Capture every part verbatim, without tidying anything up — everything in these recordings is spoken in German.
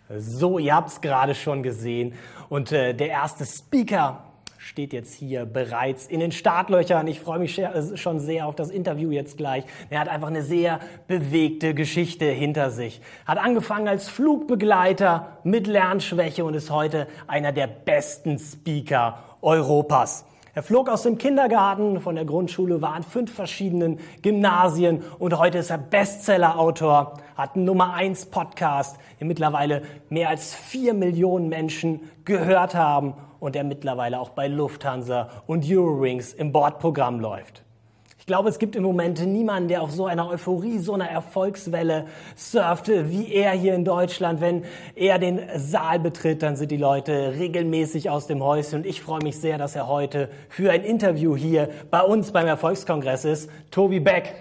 So, ihr habt es gerade schon gesehen und äh, der erste Speaker steht jetzt hier bereits in den Startlöchern. Ich freue mich schon sehr auf das Interview jetzt gleich. Er hat einfach eine sehr bewegte Geschichte hinter sich. Hat angefangen als Flugbegleiter mit Lernschwäche und ist heute einer der besten Speaker Europas. Er flog aus dem Kindergarten, von der Grundschule, war an fünf verschiedenen Gymnasien und heute ist er Bestseller-Autor, hat einen Nummer eins Podcast, den mittlerweile mehr als vier Millionen Menschen gehört haben und der mittlerweile auch bei Lufthansa und Eurowings im Bordprogramm läuft. Ich glaube, es gibt im Moment niemanden, der auf so einer Euphorie, so einer Erfolgswelle surft wie er hier in Deutschland. Wenn er den Saal betritt, dann sind die Leute regelmäßig aus dem Häuschen. Und ich freue mich sehr, dass er heute für ein Interview hier bei uns beim Erfolgskongress ist. Tobi Beck.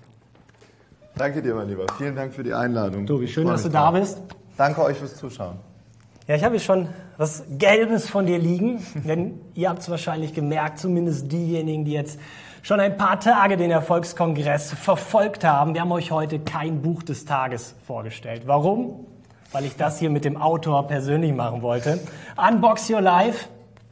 Danke dir, mein Lieber. Vielen Dank für die Einladung. Tobi, schön, dass du da bist. Danke euch fürs Zuschauen. Ja, ich habe hier schon was Gelbes von dir liegen, denn ihr habt es wahrscheinlich gemerkt, zumindest diejenigen, die jetzt schon ein paar Tage den Erfolgskongress verfolgt haben. Wir haben euch heute kein Buch des Tages vorgestellt. Warum? Weil ich das hier mit dem Autor persönlich machen wollte. Unbox Your Life,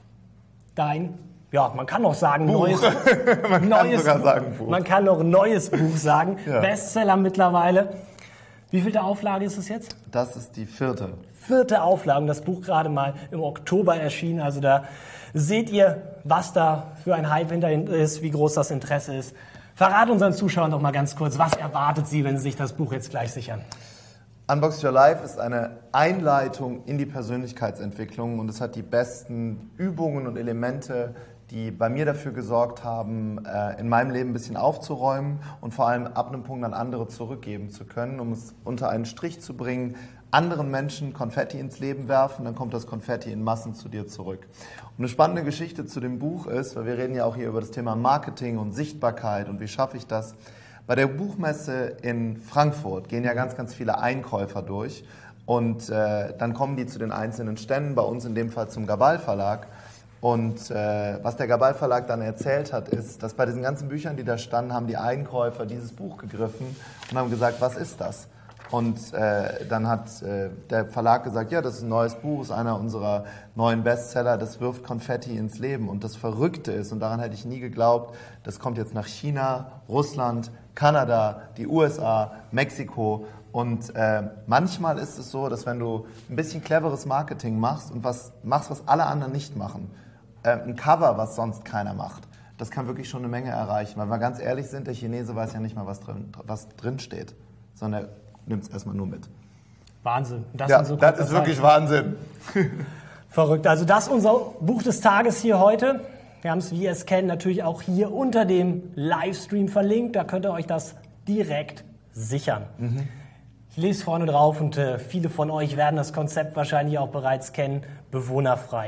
dein, ja, man kann noch sagen, Buch. neues man neues kann sogar sagen Buch. Man kann noch neues Buch sagen, ja. Bestseller mittlerweile. Wie vielte Auflage ist es jetzt? Das ist die vierte. Vierte Auflage, das Buch gerade mal im Oktober erschienen. Also da seht ihr, was da für ein Hype hinter ist, wie groß das Interesse ist. Verrat unseren Zuschauern doch mal ganz kurz, was erwartet sie, wenn sie sich das Buch jetzt gleich sichern? Unbox Your Life ist eine Einleitung in die Persönlichkeitsentwicklung und es hat die besten Übungen und Elemente, die bei mir dafür gesorgt haben, in meinem Leben ein bisschen aufzuräumen und vor allem ab einem Punkt an andere zurückgeben zu können, um es unter einen Strich zu bringen, anderen Menschen Konfetti ins Leben werfen, dann kommt das Konfetti in Massen zu dir zurück. Und eine spannende Geschichte zu dem Buch ist, weil wir reden ja auch hier über das Thema Marketing und Sichtbarkeit und wie schaffe ich das. Bei der Buchmesse in Frankfurt gehen ja ganz, ganz viele Einkäufer durch und äh, dann kommen die zu den einzelnen Ständen, bei uns in dem Fall zum Gabal Verlag. Und äh, was der Gabal Verlag dann erzählt hat, ist, dass bei diesen ganzen Büchern, die da standen, haben die Einkäufer dieses Buch gegriffen und haben gesagt, was ist das? Und äh, dann hat äh, der Verlag gesagt, ja, das ist ein neues Buch, ist einer unserer neuen Bestseller, das wirft Konfetti ins Leben. Und das Verrückte ist, und daran hätte ich nie geglaubt, das kommt jetzt nach China, Russland, Kanada, die U S A, Mexiko. Und äh, manchmal ist es so, dass wenn du ein bisschen cleveres Marketing machst und was machst, was alle anderen nicht machen, äh, ein Cover, was sonst keiner macht, das kann wirklich schon eine Menge erreichen. Weil wir ganz ehrlich sind, der Chinese weiß ja nicht mal, was drin, was drin steht, sondern er nimmt es erstmal nur mit. Wahnsinn. Das, ja, so das ist wirklich Wahnsinn. Verrückt. Also das ist unser Buch des Tages hier heute. Wir haben es, wie ihr es kennt, natürlich auch hier unter dem Livestream verlinkt. Da könnt ihr euch das direkt sichern. Mhm. Ich lese vorne drauf und äh, viele von euch werden das Konzept wahrscheinlich auch bereits kennen. Bewohnerfrei.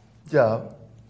Ja.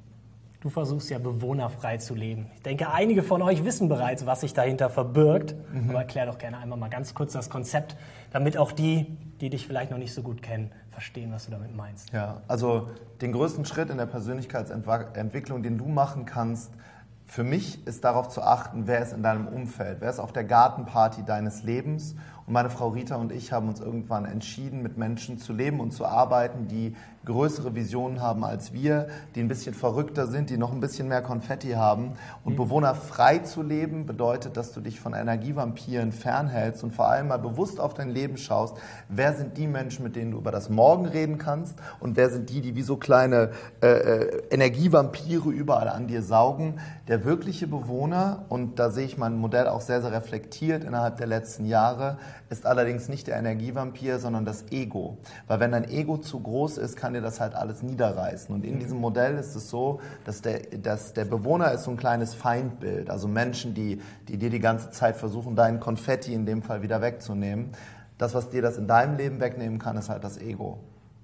Du versuchst ja bewohnerfrei zu leben. Ich denke, einige von euch wissen bereits, was sich dahinter verbirgt. Mhm. Aber erklär doch gerne einmal mal ganz kurz das Konzept, damit auch die, die dich vielleicht noch nicht so gut kennen, verstehen, was du damit meinst. Ja, also den größten Schritt in der Persönlichkeitsentwicklung, den du machen kannst, für mich ist darauf zu achten, wer ist in deinem Umfeld, wer ist auf der Gartenparty deines Lebens. Und meine Frau Rita und ich haben uns irgendwann entschieden, mit Menschen zu leben und zu arbeiten, die größere Visionen haben als wir, die ein bisschen verrückter sind, die noch ein bisschen mehr Konfetti haben. Und mhm. bewohnerfrei zu leben bedeutet, dass du dich von Energievampiren fernhältst und vor allem mal bewusst auf dein Leben schaust, wer sind die Menschen, mit denen du über das Morgen reden kannst und wer sind die, die wie so kleine äh, Energievampire überall an dir saugen. Der wirkliche Bewohner, und da sehe ich mein Modell auch sehr, sehr reflektiert innerhalb der letzten Jahre, ist allerdings nicht der Energievampir, sondern das Ego. Weil wenn dein Ego zu groß ist, kann dir das halt alles niederreißen. Und in diesem Modell ist es so, dass der, dass der Bewohner ist so ein kleines Feindbild. Also Menschen, die, die dir die ganze Zeit versuchen, deinen Konfetti in dem Fall wieder wegzunehmen. Das, was dir das in deinem Leben wegnehmen kann, ist halt das Ego.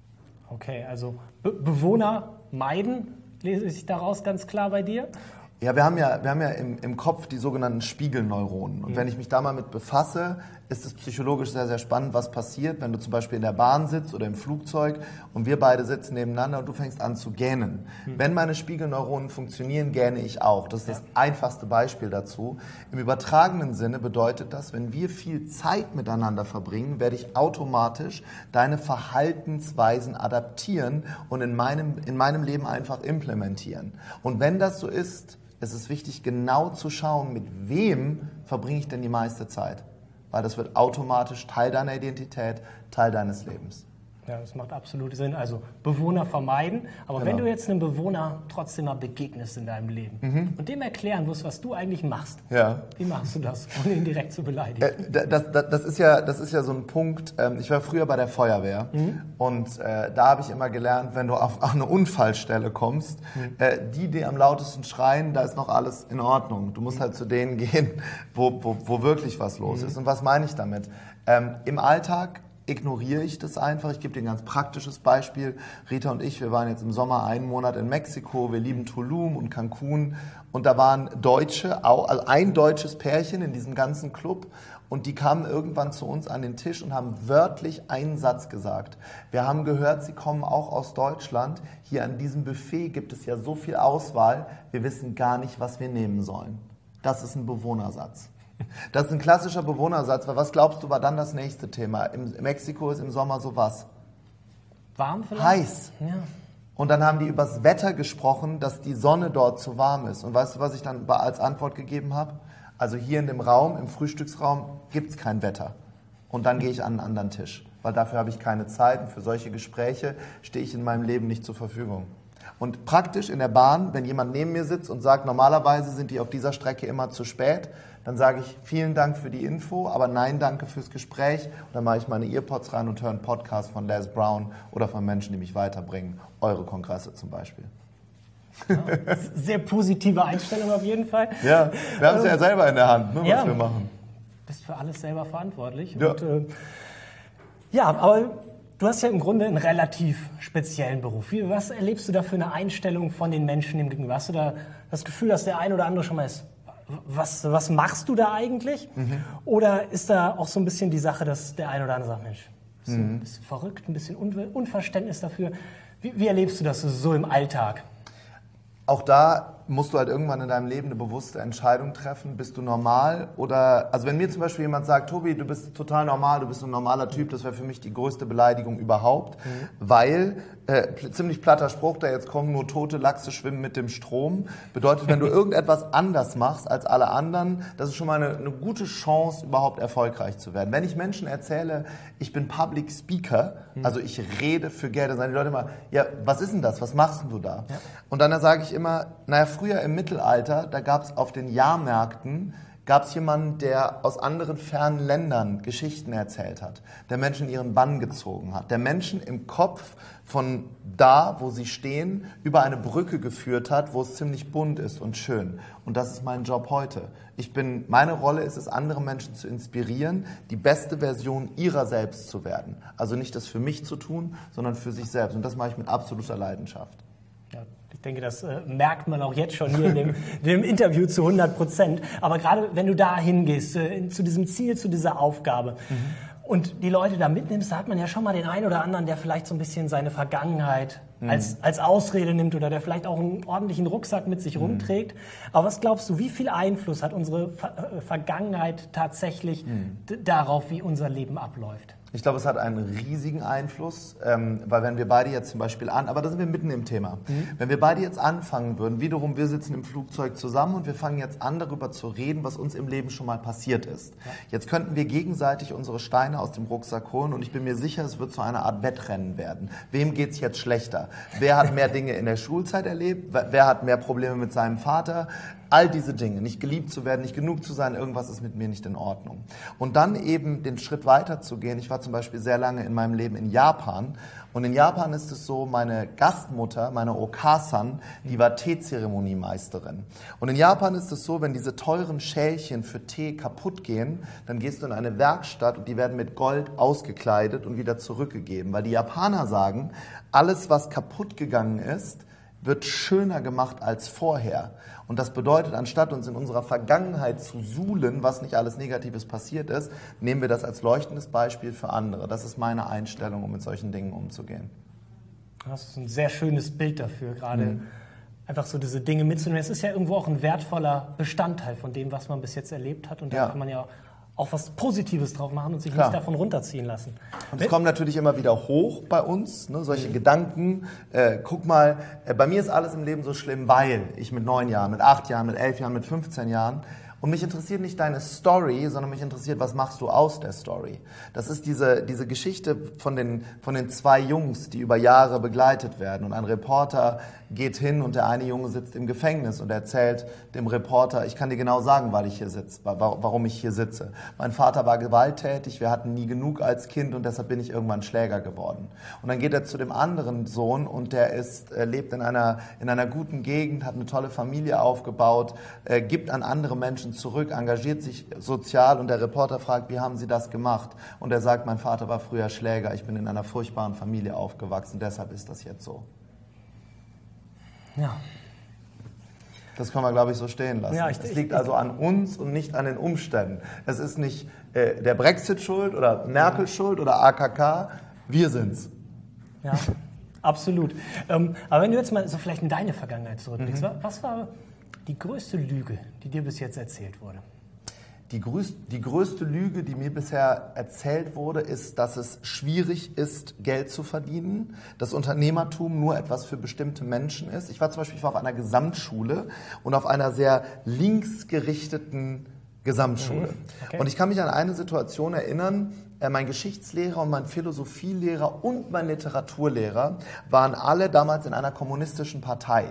Okay, also Be- Bewohner meiden, lese ich daraus ganz klar bei dir? Ja, wir haben ja, wir haben ja im, im Kopf die sogenannten Spiegelneuronen. Und mhm. wenn ich mich da mal mit befasse, ist es psychologisch sehr, sehr spannend, was passiert, wenn du zum Beispiel in der Bahn sitzt oder im Flugzeug und wir beide sitzen nebeneinander und du fängst an zu gähnen. Mhm. Wenn meine Spiegelneuronen funktionieren, gähne ich auch. Das ist das einfachste Beispiel dazu. Im übertragenen Sinne bedeutet das, wenn wir viel Zeit miteinander verbringen, werde ich automatisch deine Verhaltensweisen adaptieren und in meinem, in meinem Leben einfach implementieren. Und wenn das so ist, ist es wichtig, genau zu schauen, mit wem verbringe ich denn die meiste Zeit. Weil das wird automatisch Teil deiner Identität, Teil deines Lebens. Ja, das macht absolut Sinn. Also Bewohner vermeiden. Aber genau. Wenn du jetzt einem Bewohner trotzdem mal begegnest in deinem Leben mhm. und dem erklären musst, was du eigentlich machst, ja. wie machst du das, ohne ihn direkt zu beleidigen? Äh, das, das, das, ist ja, das ist ja so ein Punkt. Ähm, ich war früher bei der Feuerwehr mhm. und äh, da habe ich immer gelernt, wenn du auf, auf eine Unfallstelle kommst, mhm. äh, die, die am lautesten schreien, da ist noch alles in Ordnung. Du musst mhm. halt zu denen gehen, wo, wo, wo wirklich was los mhm. ist. Und was meine ich damit? Ähm, im Alltag ignoriere ich das einfach. Ich gebe dir ein ganz praktisches Beispiel. Rita und ich, wir waren jetzt im Sommer einen Monat in Mexiko. Wir lieben Tulum und Cancun. Und da waren Deutsche, also ein deutsches Pärchen in diesem ganzen Club. Und die kamen irgendwann zu uns an den Tisch und haben wörtlich einen Satz gesagt. Wir haben gehört, sie kommen auch aus Deutschland. Hier an diesem Buffet gibt es ja so viel Auswahl. Wir wissen gar nicht, was wir nehmen sollen. Das ist ein Bewohnersatz. Das ist ein klassischer Bewohnersatz, weil was glaubst du, war dann das nächste Thema? In Mexiko ist im Sommer so was? Warm vielleicht? Heiß. Ja. Und dann haben die übers Wetter gesprochen, dass die Sonne dort zu warm ist. Und weißt du, was ich dann als Antwort gegeben habe? Also hier in dem Raum, im Frühstücksraum, gibt es kein Wetter. Und dann gehe ich an einen anderen Tisch, weil dafür habe ich keine Zeit und für solche Gespräche stehe ich in meinem Leben nicht zur Verfügung. Und praktisch in der Bahn, wenn jemand neben mir sitzt und sagt, normalerweise sind die auf dieser Strecke immer zu spät, dann sage ich, vielen Dank für die Info, aber nein, danke fürs Gespräch. Und dann mache ich meine Earpods rein und höre einen Podcast von Les Brown oder von Menschen, die mich weiterbringen. Eure Kongresse zum Beispiel. Ja, sehr positive Einstellung auf jeden Fall. Ja, wir haben es ja selber in der Hand, ne, was ja, wir machen. Bist für alles selber verantwortlich. Ja. Und, äh, ja, aber du hast ja im Grunde einen relativ speziellen Beruf. Wie, was erlebst du da für eine Einstellung von den Menschen dem Gegenüber? Hast du da das Gefühl, dass der ein oder andere schon mal ist, was, was machst du da eigentlich? Mhm. Oder ist da auch so ein bisschen die Sache, dass der ein oder andere sagt, Mensch, bist du mhm. ein bisschen verrückt, ein bisschen Un- Unverständnis dafür? Wie, wie erlebst du das so im Alltag? Auch da musst du halt irgendwann in deinem Leben eine bewusste Entscheidung treffen. Bist du normal? Oder, also wenn mir zum Beispiel jemand sagt, Tobi, du bist total normal, du bist ein normaler Typ, das wäre für mich die größte Beleidigung überhaupt. Mhm. Weil, äh, ziemlich platter Spruch, da jetzt kommen nur tote Lachse schwimmen mit dem Strom. Bedeutet, wenn du irgendetwas anders machst als alle anderen, das ist schon mal eine, eine gute Chance, überhaupt erfolgreich zu werden. Wenn ich Menschen erzähle, ich bin Public Speaker, mhm. also ich rede für Geld, dann sagen die Leute immer, ja, was ist denn das? Was machst denn du da? Ja. Und dann sage ich immer, naja, früher im Mittelalter, da gab es auf den Jahrmärkten, gab es jemanden, der aus anderen fernen Ländern Geschichten erzählt hat, der Menschen in ihren Bann gezogen hat, der Menschen im Kopf von da, wo sie stehen, über eine Brücke geführt hat, wo es ziemlich bunt ist und schön. Und das ist mein Job heute. Ich bin, meine Rolle ist es, andere Menschen zu inspirieren, die beste Version ihrer selbst zu werden. Also nicht das für mich zu tun, sondern für sich selbst. Und das mache ich mit absoluter Leidenschaft. Ja, ich denke, das äh, merkt man auch jetzt schon hier in dem, dem Interview zu hundert Prozent. Aber gerade wenn du da hingehst, äh, zu diesem Ziel, zu dieser Aufgabe mhm. und die Leute da mitnimmst, da hat man ja schon mal den einen oder anderen, der vielleicht so ein bisschen seine Vergangenheit mhm. als, als Ausrede nimmt oder der vielleicht auch einen ordentlichen Rucksack mit sich mhm. rumträgt. Aber was glaubst du, wie viel Einfluss hat unsere Ver- äh, Vergangenheit tatsächlich mhm. d- darauf, wie unser Leben abläuft? Ich glaube, es hat einen riesigen Einfluss, ähm, weil wenn wir beide jetzt zum Beispiel an, aber da sind wir mitten im Thema, mhm. wenn wir beide jetzt anfangen würden, wiederum, wir sitzen im Flugzeug zusammen und wir fangen jetzt an, darüber zu reden, was uns im Leben schon mal passiert ist. Ja. Jetzt könnten wir gegenseitig unsere Steine aus dem Rucksack holen und ich bin mir sicher, es wird zu einer Art Wettrennen werden. Wem geht's jetzt schlechter? Wer hat mehr Dinge in der Schulzeit erlebt? Wer hat mehr Probleme mit seinem Vater? All diese Dinge, nicht geliebt zu werden, nicht genug zu sein, irgendwas ist mit mir nicht in Ordnung. Und dann eben den Schritt weiter zu gehen. Ich war zum Beispiel sehr lange in meinem Leben in Japan. Und in Japan ist es so, meine Gastmutter, meine Okasan, die war Teezeremoniemeisterin. Und in Japan ist es so, wenn diese teuren Schälchen für Tee kaputt gehen, dann gehst du in eine Werkstatt und die werden mit Gold ausgekleidet und wieder zurückgegeben. Weil die Japaner sagen, alles, was kaputt gegangen ist, wird schöner gemacht als vorher. Und das bedeutet, anstatt uns in unserer Vergangenheit zu suhlen, was nicht alles Negatives passiert ist, nehmen wir das als leuchtendes Beispiel für andere. Das ist meine Einstellung, um mit solchen Dingen umzugehen. Das ist ein sehr schönes Bild dafür, gerade mhm. einfach so diese Dinge mitzunehmen. Es ist ja irgendwo auch ein wertvoller Bestandteil von dem, was man bis jetzt erlebt hat. Und da ja. kann man ja auch was Positives drauf machen und sich Klar. nicht davon runterziehen lassen. Und es kommt natürlich immer wieder hoch bei uns, ne, solche mhm. Gedanken. Äh, guck mal, äh, bei mir ist alles im Leben so schlimm, weil ich mit neun Jahren, mit acht Jahren, mit elf Jahren, mit fünfzehn Jahren. Und mich interessiert nicht deine Story, sondern mich interessiert, was machst du aus der Story. Das ist diese, diese Geschichte von den, von den zwei Jungs, die über Jahre begleitet werden. Und ein Reporter geht hin und der eine Junge sitzt im Gefängnis und erzählt dem Reporter, ich kann dir genau sagen, weil ich hier sitze, warum ich hier sitze. Mein Vater war gewalttätig, wir hatten nie genug als Kind und deshalb bin ich irgendwann Schläger geworden. Und dann geht er zu dem anderen Sohn und der ist, äh, lebt in einer, in einer guten Gegend, hat eine tolle Familie aufgebaut, äh, gibt an andere Menschen zurück, engagiert sich sozial und der Reporter fragt, wie haben Sie das gemacht? Und er sagt, mein Vater war früher Schläger, ich bin in einer furchtbaren Familie aufgewachsen, deshalb ist das jetzt so. Ja. Das können wir, glaube ich, so stehen lassen. Ja, ich, es ich, liegt ich, also an uns und nicht an den Umständen. Es ist nicht äh, der Brexit schuld oder Merkel schuld oder A K K, wir sind's. Ja, absolut. Ähm, aber wenn du jetzt mal so vielleicht in deine Vergangenheit zurückblickst, mhm. was war die größte Lüge, die dir bis jetzt erzählt wurde? Die, größ, die größte Lüge, die mir bisher erzählt wurde, ist, dass es schwierig ist, Geld zu verdienen, dass Unternehmertum nur etwas für bestimmte Menschen ist. Ich war zum Beispiel ich war auf einer Gesamtschule und auf einer sehr linksgerichteten Gesamtschule. Mhm. Okay. Und ich kann mich an eine Situation erinnern, mein Geschichtslehrer und mein Philosophielehrer und mein Literaturlehrer waren alle damals in einer kommunistischen Partei.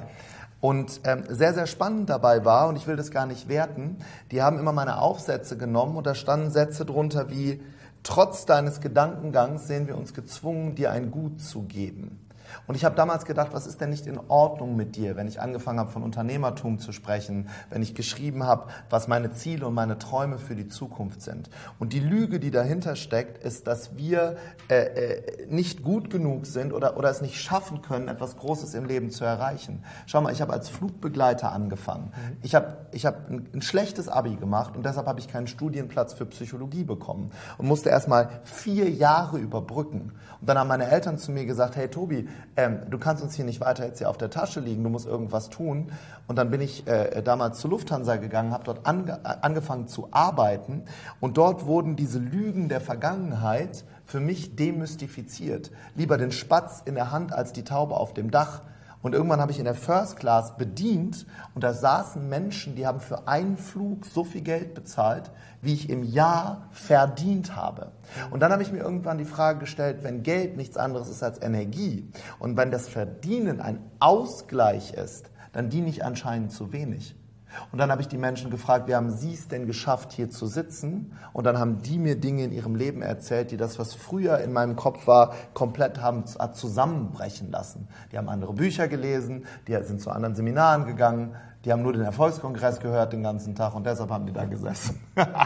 Und ähm, sehr, sehr spannend dabei war, und ich will das gar nicht werten, die haben immer meine Aufsätze genommen und da standen Sätze drunter wie, trotz deines Gedankengangs sehen wir uns gezwungen, dir ein Gut zu geben. Und ich habe damals gedacht, was ist denn nicht in Ordnung mit dir, wenn ich angefangen habe, von Unternehmertum zu sprechen, wenn ich geschrieben habe, was meine Ziele und meine Träume für die Zukunft sind. Und die Lüge, die dahinter steckt, ist, dass wir äh, äh, nicht gut genug sind oder, oder es nicht schaffen können, etwas Großes im Leben zu erreichen. Schau mal, ich habe als Flugbegleiter angefangen. Mhm. Ich habe ich hab ein, ein schlechtes Abi gemacht und deshalb habe ich keinen Studienplatz für Psychologie bekommen und musste erst mal vier Jahre überbrücken. Und dann haben meine Eltern zu mir gesagt, hey Tobi, Ähm, du kannst uns hier nicht weiter jetzt hier auf der Tasche liegen, du musst irgendwas tun. Und dann bin ich äh, damals zur Lufthansa gegangen, habe dort ange- angefangen zu arbeiten und dort wurden diese Lügen der Vergangenheit für mich demystifiziert. Lieber den Spatz in der Hand als die Taube auf dem Dach. Und irgendwann habe ich in der First Class bedient und da saßen Menschen, die haben für einen Flug so viel Geld bezahlt, wie ich im Jahr verdient habe. Und dann habe ich mir irgendwann die Frage gestellt, wenn Geld nichts anderes ist als Energie und wenn das Verdienen ein Ausgleich ist, dann diene ich anscheinend zu wenig. Und dann habe ich die Menschen gefragt, wie haben Sie es denn geschafft, hier zu sitzen? Und dann haben die mir Dinge in ihrem Leben erzählt, die das, was früher in meinem Kopf war, komplett haben zusammenbrechen lassen. Die haben andere Bücher gelesen, die sind zu anderen Seminaren gegangen, die haben nur den Erfolgskongress gehört den ganzen Tag und deshalb haben die da gesessen.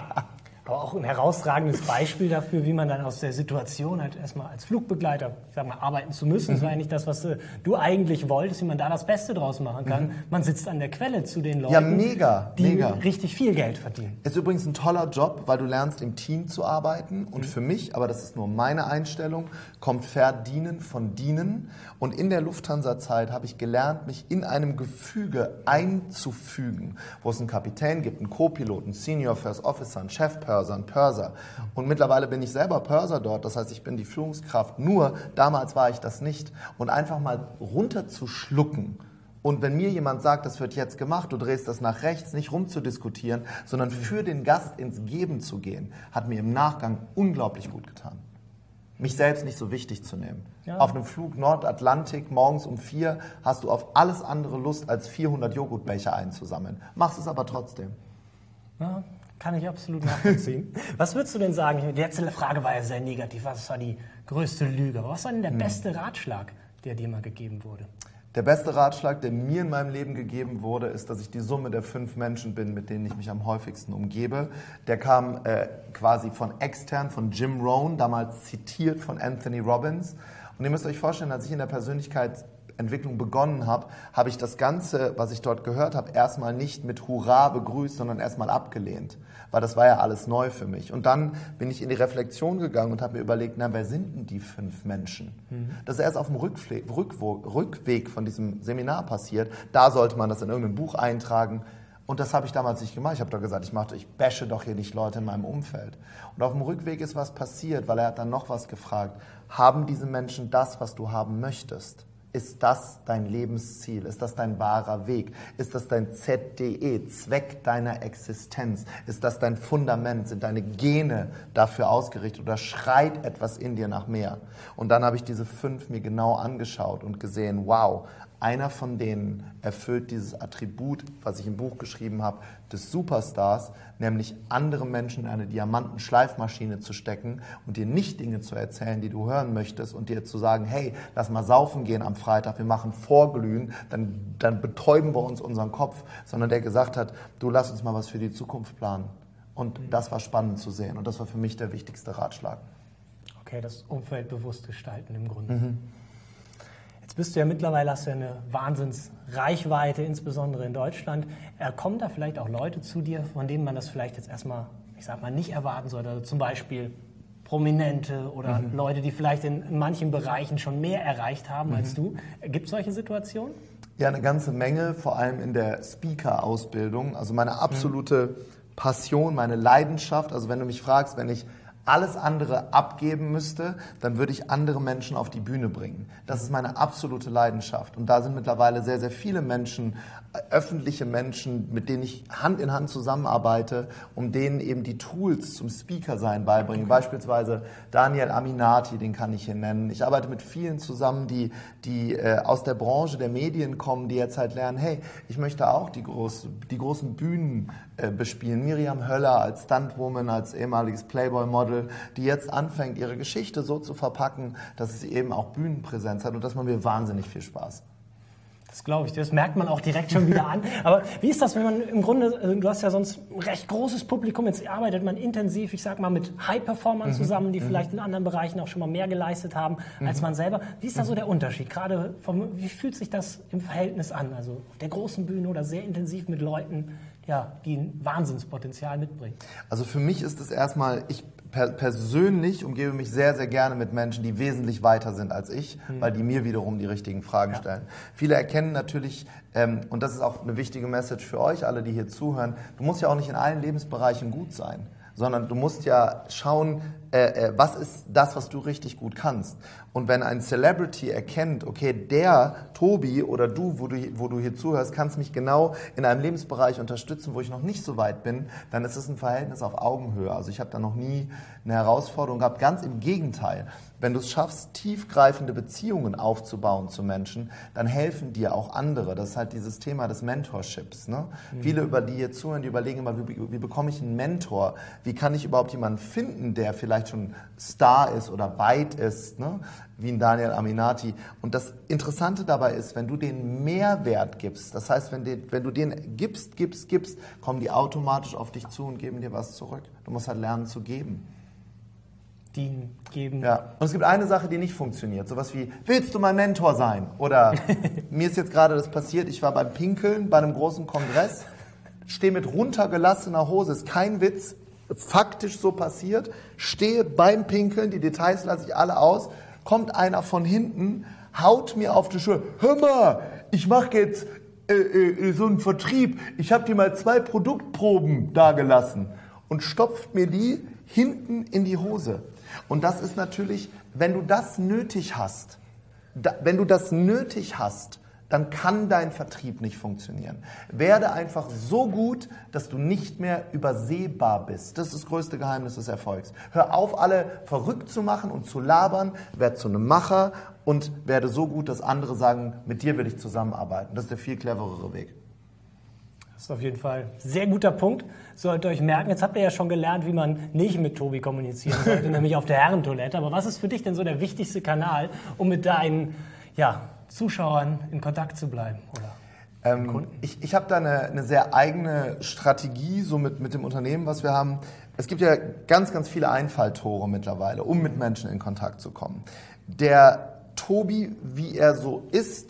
Aber auch ein herausragendes Beispiel dafür, wie man dann aus der Situation halt erstmal als Flugbegleiter, ich sag mal, arbeiten zu müssen. Mhm. Das war ja nicht das, was äh, du eigentlich wolltest, wie man da das Beste draus machen kann. Mhm. Man sitzt an der Quelle zu den Leuten, ja, mega, die mega. richtig viel Geld verdienen. Ist übrigens ein toller Job, weil du lernst im Team zu arbeiten. Und mhm. für mich, aber das ist nur meine Einstellung, kommt Verdienen von Dienen. Und in der Lufthansa-Zeit habe ich gelernt, mich in einem Gefüge einzufügen, wo es einen Kapitän gibt, einen Co-Piloten, einen Senior First Officer, einen Chefpurser, einen Purser. Und mittlerweile bin ich selber Purser dort, das heißt, ich bin die Führungskraft. Nur, damals war ich das nicht. Und einfach mal runterzuschlucken. Und wenn mir jemand sagt, das wird jetzt gemacht, du drehst das nach rechts, nicht rumzudiskutieren, sondern für den Gast ins Geben zu gehen, hat mir im Nachgang unglaublich gut getan. Mich selbst nicht so wichtig zu nehmen. Ja. Auf einem Flug Nordatlantik morgens um vier hast du auf alles andere Lust, als vierhundert Joghurtbecher einzusammeln. Machst es aber trotzdem. Ja, kann ich absolut nachvollziehen. Was würdest du denn sagen? Die letzte Frage war ja sehr negativ. Was war die größte Lüge? Aber was war denn der hm. beste Ratschlag, der dir mal gegeben wurde? Der beste Ratschlag, der mir in meinem Leben gegeben wurde, ist, dass ich die Summe der fünf Menschen bin, mit denen ich mich am häufigsten umgebe. Der kam äh, quasi von extern, von Jim Rohn, damals zitiert von Anthony Robbins. Und ihr müsst euch vorstellen, als ich in der Persönlichkeits Entwicklung begonnen habe, habe ich das Ganze, was ich dort gehört habe, erstmal nicht mit Hurra begrüßt, sondern erstmal abgelehnt. Weil das war ja alles neu für mich. Und dann bin ich in die Reflexion gegangen und habe mir überlegt, na, wer sind denn die fünf Menschen? Mhm. Das ist erst auf dem Rückweg, Rückweg von diesem Seminar passiert. Da sollte man das in irgendein Buch eintragen. Und das habe ich damals nicht gemacht. Ich habe doch gesagt, ich, mache, ich bashe doch hier nicht Leute in meinem Umfeld. Und auf dem Rückweg ist was passiert, weil er hat dann noch was gefragt. Haben diese Menschen das, was du haben möchtest? Ist das dein Lebensziel? Ist das dein wahrer Weg? Ist das dein Z D E, Zweck deiner Existenz? Ist das dein Fundament? Sind deine Gene dafür ausgerichtet oder schreit etwas in dir nach mehr? Und dann habe ich diese fünf mir genau angeschaut und gesehen, wow, einer von denen erfüllt dieses Attribut, was ich im Buch geschrieben habe, des Superstars, nämlich andere Menschen in eine Diamantenschleifmaschine zu stecken und dir nicht Dinge zu erzählen, die du hören möchtest und dir zu sagen, hey, lass mal saufen gehen am Freitag, wir machen Vorglühen, dann, dann betäuben wir uns unseren Kopf, sondern der gesagt hat, du lass uns mal was für die Zukunft planen. Und das war spannend zu sehen und das war für mich der wichtigste Ratschlag. Okay, das Umfeld bewusst gestalten im Grunde. Mhm. Jetzt bist du ja mittlerweile, hast du ja eine Wahnsinnsreichweite, insbesondere in Deutschland. Kommen da vielleicht auch Leute zu dir, von denen man das vielleicht jetzt erstmal, ich sag mal, nicht erwarten sollte? Also zum Beispiel Prominente oder mhm. Leute, die vielleicht in, in manchen Bereichen schon mehr erreicht haben mhm. als du. Gibt es solche Situationen? Ja, eine ganze Menge, vor allem in der Speaker-Ausbildung. Also meine absolute mhm. Passion, meine Leidenschaft. Also wenn du mich fragst, wenn ich alles andere abgeben müsste, dann würde ich andere Menschen auf die Bühne bringen. Das ist meine absolute Leidenschaft. Und da sind mittlerweile sehr, sehr viele Menschen, öffentliche Menschen, mit denen ich Hand in Hand zusammenarbeite, um denen eben die Tools zum Speaker-Sein beibringen. Okay. Beispielsweise Daniel Aminati, den kann ich hier nennen. Ich arbeite mit vielen zusammen, die, die äh, aus der Branche der Medien kommen, die jetzt halt lernen, hey, ich möchte auch die, groß, die großen Bühnen äh, bespielen. Miriam Höller als Stuntwoman, als ehemaliges Playboy-Model, die jetzt anfängt, ihre Geschichte so zu verpacken, dass sie eben auch Bühnenpräsenz hat. Und das macht mir wahnsinnig viel Spaß. Das glaube ich, das merkt man auch direkt schon wieder an. Aber wie ist das, wenn man im Grunde, du hast ja sonst ein recht großes Publikum, jetzt arbeitet man intensiv, ich sag mal, mit High-Performern mhm. zusammen, die mhm. vielleicht in anderen Bereichen auch schon mal mehr geleistet haben mhm. als man selber. Wie ist da so der Unterschied? Gerade vom, wie fühlt sich das im Verhältnis an? Also auf der großen Bühne oder sehr intensiv mit Leuten, ja, die ein Wahnsinnspotenzial mitbringen? Also für mich ist es erstmal, ich per- persönlich umgebe mich sehr, sehr gerne mit Menschen, die wesentlich weiter sind als ich, mhm. weil die mir wiederum die richtigen Fragen ja. stellen. Viele erkennen natürlich, ähm, und das ist auch eine wichtige Message für euch alle, die hier zuhören, du musst ja auch nicht in allen Lebensbereichen gut sein, sondern du musst ja schauen, äh, äh, was ist das, was du richtig gut kannst. Und wenn ein Celebrity erkennt, okay, der Tobi oder du, wo du, wo du hier zuhörst, kannst mich genau in einem Lebensbereich unterstützen, wo ich noch nicht so weit bin, dann ist es ein Verhältnis auf Augenhöhe. Also ich habe da noch nie eine Herausforderung gehabt. Ganz im Gegenteil. Wenn du es schaffst, tiefgreifende Beziehungen aufzubauen zu Menschen, dann helfen dir auch andere. Das ist halt dieses Thema des Mentorships. Ne? Mhm. Viele, über die hier zuhören, die überlegen immer, wie, wie bekomme ich einen Mentor? Wie kann ich überhaupt jemanden finden, der vielleicht schon Star ist oder weit ist, ne? Wie ein Daniel Aminati. Und das Interessante dabei ist, wenn du denen Mehrwert gibst, das heißt, wenn, die, wenn du denen gibst, gibst, gibst, kommen die automatisch auf dich zu und geben dir was zurück. Du musst halt lernen zu geben. Dienen, geben. Ja. Und es gibt eine Sache, die nicht funktioniert. Sowas wie, willst du mein Mentor sein? Oder mir ist jetzt gerade das passiert, ich war beim Pinkeln bei einem großen Kongress, stehe mit runtergelassener Hose, ist kein Witz, faktisch so passiert, stehe beim Pinkeln, die Details lasse ich alle aus, kommt einer von hinten, haut mir auf die Schulter, hör mal, ich mache jetzt äh, äh, so einen Vertrieb, ich habe dir mal zwei Produktproben dagelassen und stopft mir die hinten in die Hose. Und das ist natürlich, wenn du das nötig hast, da, wenn du das nötig hast, dann kann dein Vertrieb nicht funktionieren. Werde einfach so gut, dass du nicht mehr übersehbar bist. Das ist das größte Geheimnis des Erfolgs. Hör auf, alle verrückt zu machen und zu labern, werd zu einem Macher und werde so gut, dass andere sagen, mit dir will ich zusammenarbeiten. Das ist der viel cleverere Weg. Das ist auf jeden Fall ein sehr guter Punkt. Solltet ihr euch merken, jetzt habt ihr ja schon gelernt, wie man nicht mit Tobi kommunizieren sollte, nämlich auf der Herrentoilette. Aber was ist für dich denn so der wichtigste Kanal, um mit deinen ja, Zuschauern in Kontakt zu bleiben? Oder ähm, ich ich habe da eine, eine sehr eigene Strategie so mit, mit dem Unternehmen, was wir haben. Es gibt ja ganz, ganz viele Einfalltore mittlerweile, um mit Menschen in Kontakt zu kommen. Der Tobi, wie er so ist,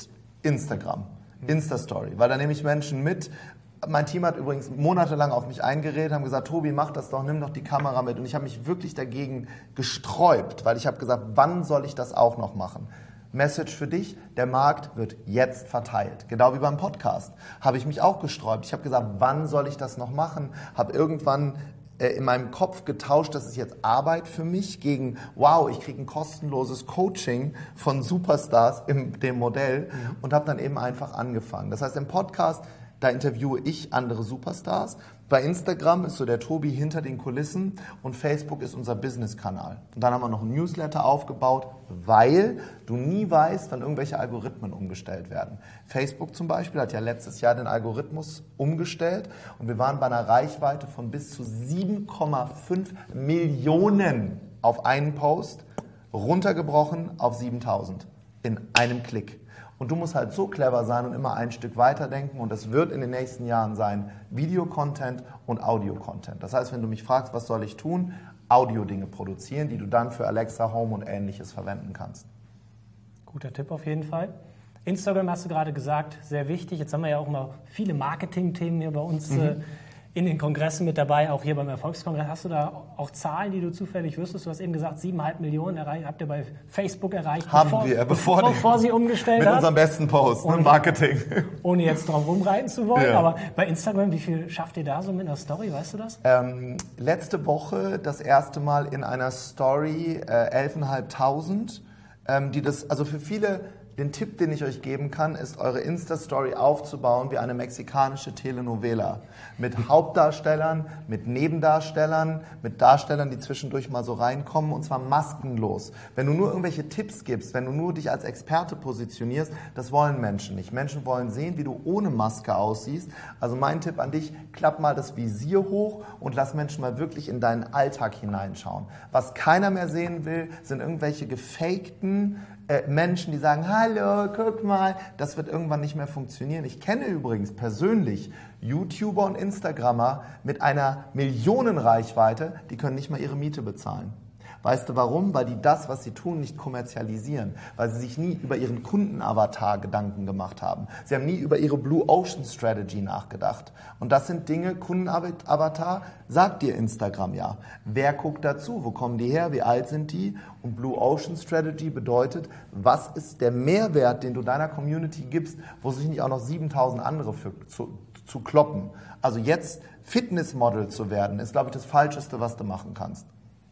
Instagram, Insta-Story, weil da nehme ich Menschen mit. Mein Team hat übrigens monatelang auf mich eingeredet, haben gesagt, Tobi, mach das doch, nimm doch die Kamera mit. Und ich habe mich wirklich dagegen gesträubt, weil ich habe gesagt, wann soll ich das auch noch machen? Message für dich, der Markt wird jetzt verteilt. Genau wie beim Podcast habe ich mich auch gesträubt. Ich habe gesagt, wann soll ich das noch machen? Habe irgendwann äh, in meinem Kopf getauscht, das ist jetzt Arbeit für mich, gegen, wow, ich kriege ein kostenloses Coaching von Superstars in dem Modell mhm. und habe dann eben einfach angefangen. Das heißt, im Podcast, da interviewe ich andere Superstars. Bei Instagram ist so der Tobi hinter den Kulissen und Facebook ist unser Business-Kanal. Und dann haben wir noch einen Newsletter aufgebaut, weil du nie weißt, wann irgendwelche Algorithmen umgestellt werden. Facebook zum Beispiel hat ja letztes Jahr den Algorithmus umgestellt und wir waren bei einer Reichweite von bis zu sieben Komma fünf Millionen auf einen Post, runtergebrochen auf siebentausend in einem Klick. Und du musst halt so clever sein und immer ein Stück weiterdenken. Und das wird in den nächsten Jahren sein Video-Content und Audio-Content. Das heißt, wenn du mich fragst, was soll ich tun? Audio-Dinge produzieren, die du dann für Alexa, Home und Ähnliches verwenden kannst. Guter Tipp auf jeden Fall. Instagram hast du gerade gesagt, sehr wichtig. Jetzt haben wir ja auch mal viele Marketing-Themen hier bei uns mhm. äh, in den Kongressen mit dabei, auch hier beim Erfolgskongress. Hast du da auch Zahlen, die du zufällig wüsstest? Du hast eben gesagt, siebeneinhalb Millionen erreicht, habt ihr bei Facebook erreicht, haben bevor, wir, bevor, bevor, bevor sie umgestellt mit hat. Mit unserem besten Post, ne? Marketing. Ohne jetzt drauf rumreiten zu wollen, ja. aber bei Instagram, wie viel schafft ihr da so mit einer Story, weißt du das? Ähm, letzte Woche das erste Mal in einer Story äh, elftausendfünfhundert, ähm, die das, also für viele... Den Tipp, den ich euch geben kann, ist, eure Insta-Story aufzubauen wie eine mexikanische Telenovela. Mit Hauptdarstellern, mit Nebendarstellern, mit Darstellern, die zwischendurch mal so reinkommen, und zwar maskenlos. Wenn du nur irgendwelche Tipps gibst, wenn du nur dich als Experte positionierst, das wollen Menschen nicht. Menschen wollen sehen, wie du ohne Maske aussiehst. Also mein Tipp an dich, klapp mal das Visier hoch und lass Menschen mal wirklich in deinen Alltag hineinschauen. Was keiner mehr sehen will, sind irgendwelche gefakten Äh, Menschen, die sagen, hallo, guck mal, das wird irgendwann nicht mehr funktionieren. Ich kenne übrigens persönlich YouTuber und Instagrammer mit einer Millionenreichweite, die können nicht mal ihre Miete bezahlen. Weißt du warum? Weil die das, was sie tun, nicht kommerzialisieren. Weil sie sich nie über ihren Kundenavatar Gedanken gemacht haben. Sie haben nie über ihre Blue Ocean Strategy nachgedacht. Und das sind Dinge, Kundenavatar, sagt dir Instagram ja. Wer guckt dazu? Wo kommen die her? Wie alt sind die? Und Blue Ocean Strategy bedeutet, was ist der Mehrwert, den du deiner Community gibst, wo sich nicht auch noch siebentausend andere für zu, zu kloppen. Also jetzt Fitnessmodel zu werden, ist, glaube ich, das Falscheste, was du machen kannst.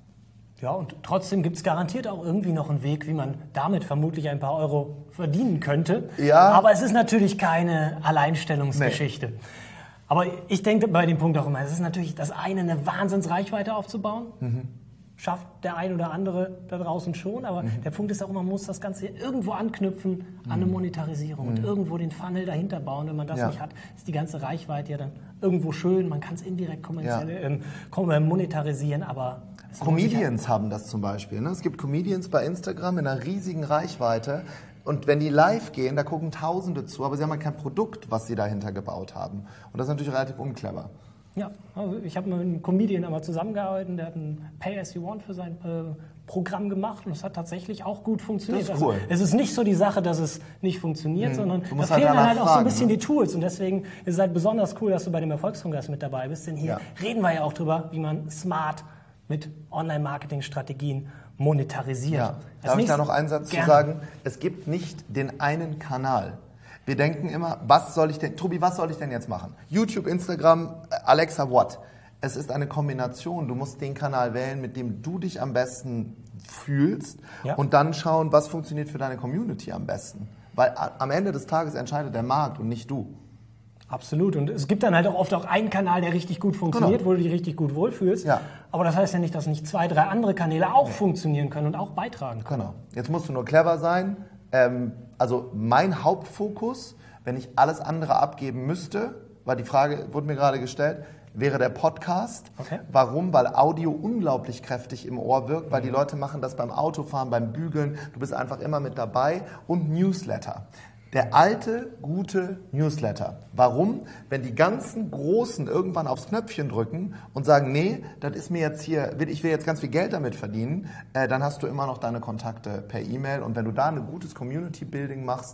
Ja, und trotzdem gibt es garantiert auch irgendwie noch einen Weg, wie man damit vermutlich ein paar Euro verdienen könnte. Ja. Aber es ist natürlich keine Alleinstellungsgeschichte. Nee. Aber ich denke bei dem Punkt auch immer, es ist natürlich das eine, eine Wahnsinnsreichweite aufzubauen. Mhm. Schafft der ein oder andere da draußen schon. Aber mhm. der Punkt ist auch, man muss das Ganze irgendwo anknüpfen an eine Monetarisierung mhm. und irgendwo den Funnel dahinter bauen. Wenn man das ja. nicht hat, ist die ganze Reichweite ja dann irgendwo schön. Man kann es indirekt kommerziell ja. ähm, monetarisieren, aber... Comedians haben das zum Beispiel. Ne? Es gibt Comedians bei Instagram mit einer riesigen Reichweite und wenn die live gehen, da gucken Tausende zu, aber sie haben halt kein Produkt, was sie dahinter gebaut haben. Und das ist natürlich relativ unclever. Ja, also ich habe mit einem Comedian aber zusammengearbeitet, der hat ein Pay as you want für sein äh, Programm gemacht und es hat tatsächlich auch gut funktioniert. Das ist cool. Also, es ist nicht so die Sache, dass es nicht funktioniert, mhm. sondern da halt fehlen dann halt auch so ein bisschen ne? die Tools und deswegen ist es halt besonders cool, dass du bei dem Erfolgskongress mit dabei bist, denn hier ja. reden wir ja auch drüber, wie man smart mit Online-Marketing-Strategien monetarisiert. Ja. Darf ich da noch einen Satz gerne. zu sagen? Es gibt nicht den einen Kanal. Wir denken immer, was soll ich denn, Tobi, was soll ich denn jetzt machen? YouTube, Instagram, Alexa, what? Es ist eine Kombination. Du musst den Kanal wählen, mit dem du dich am besten fühlst ja. und dann schauen, was funktioniert für deine Community am besten. Weil am Ende des Tages entscheidet der Markt und nicht du. Absolut. Und es gibt dann halt auch oft auch einen Kanal, der richtig gut funktioniert, genau. wo du dich richtig gut wohlfühlst. Ja. Aber das heißt ja nicht, dass nicht zwei, drei andere Kanäle auch ja. funktionieren können und auch beitragen können. Genau. Jetzt musst du nur clever sein. Ähm, also mein Hauptfokus, wenn ich alles andere abgeben müsste, weil die Frage wurde mir gerade gestellt, wäre der Podcast. Okay. Warum? Weil Audio unglaublich kräftig im Ohr wirkt, weil mhm. die Leute machen das beim Autofahren, beim Bügeln. Du bist einfach immer mit dabei. Und Newsletter. Der alte, gute Newsletter. Warum? Wenn die ganzen Großen irgendwann aufs Knöpfchen drücken und sagen, nee, das ist mir jetzt hier, ich will jetzt ganz viel Geld damit verdienen, äh, dann hast du immer noch deine Kontakte per E-Mail. Und wenn du da ein gutes Community-Building machst,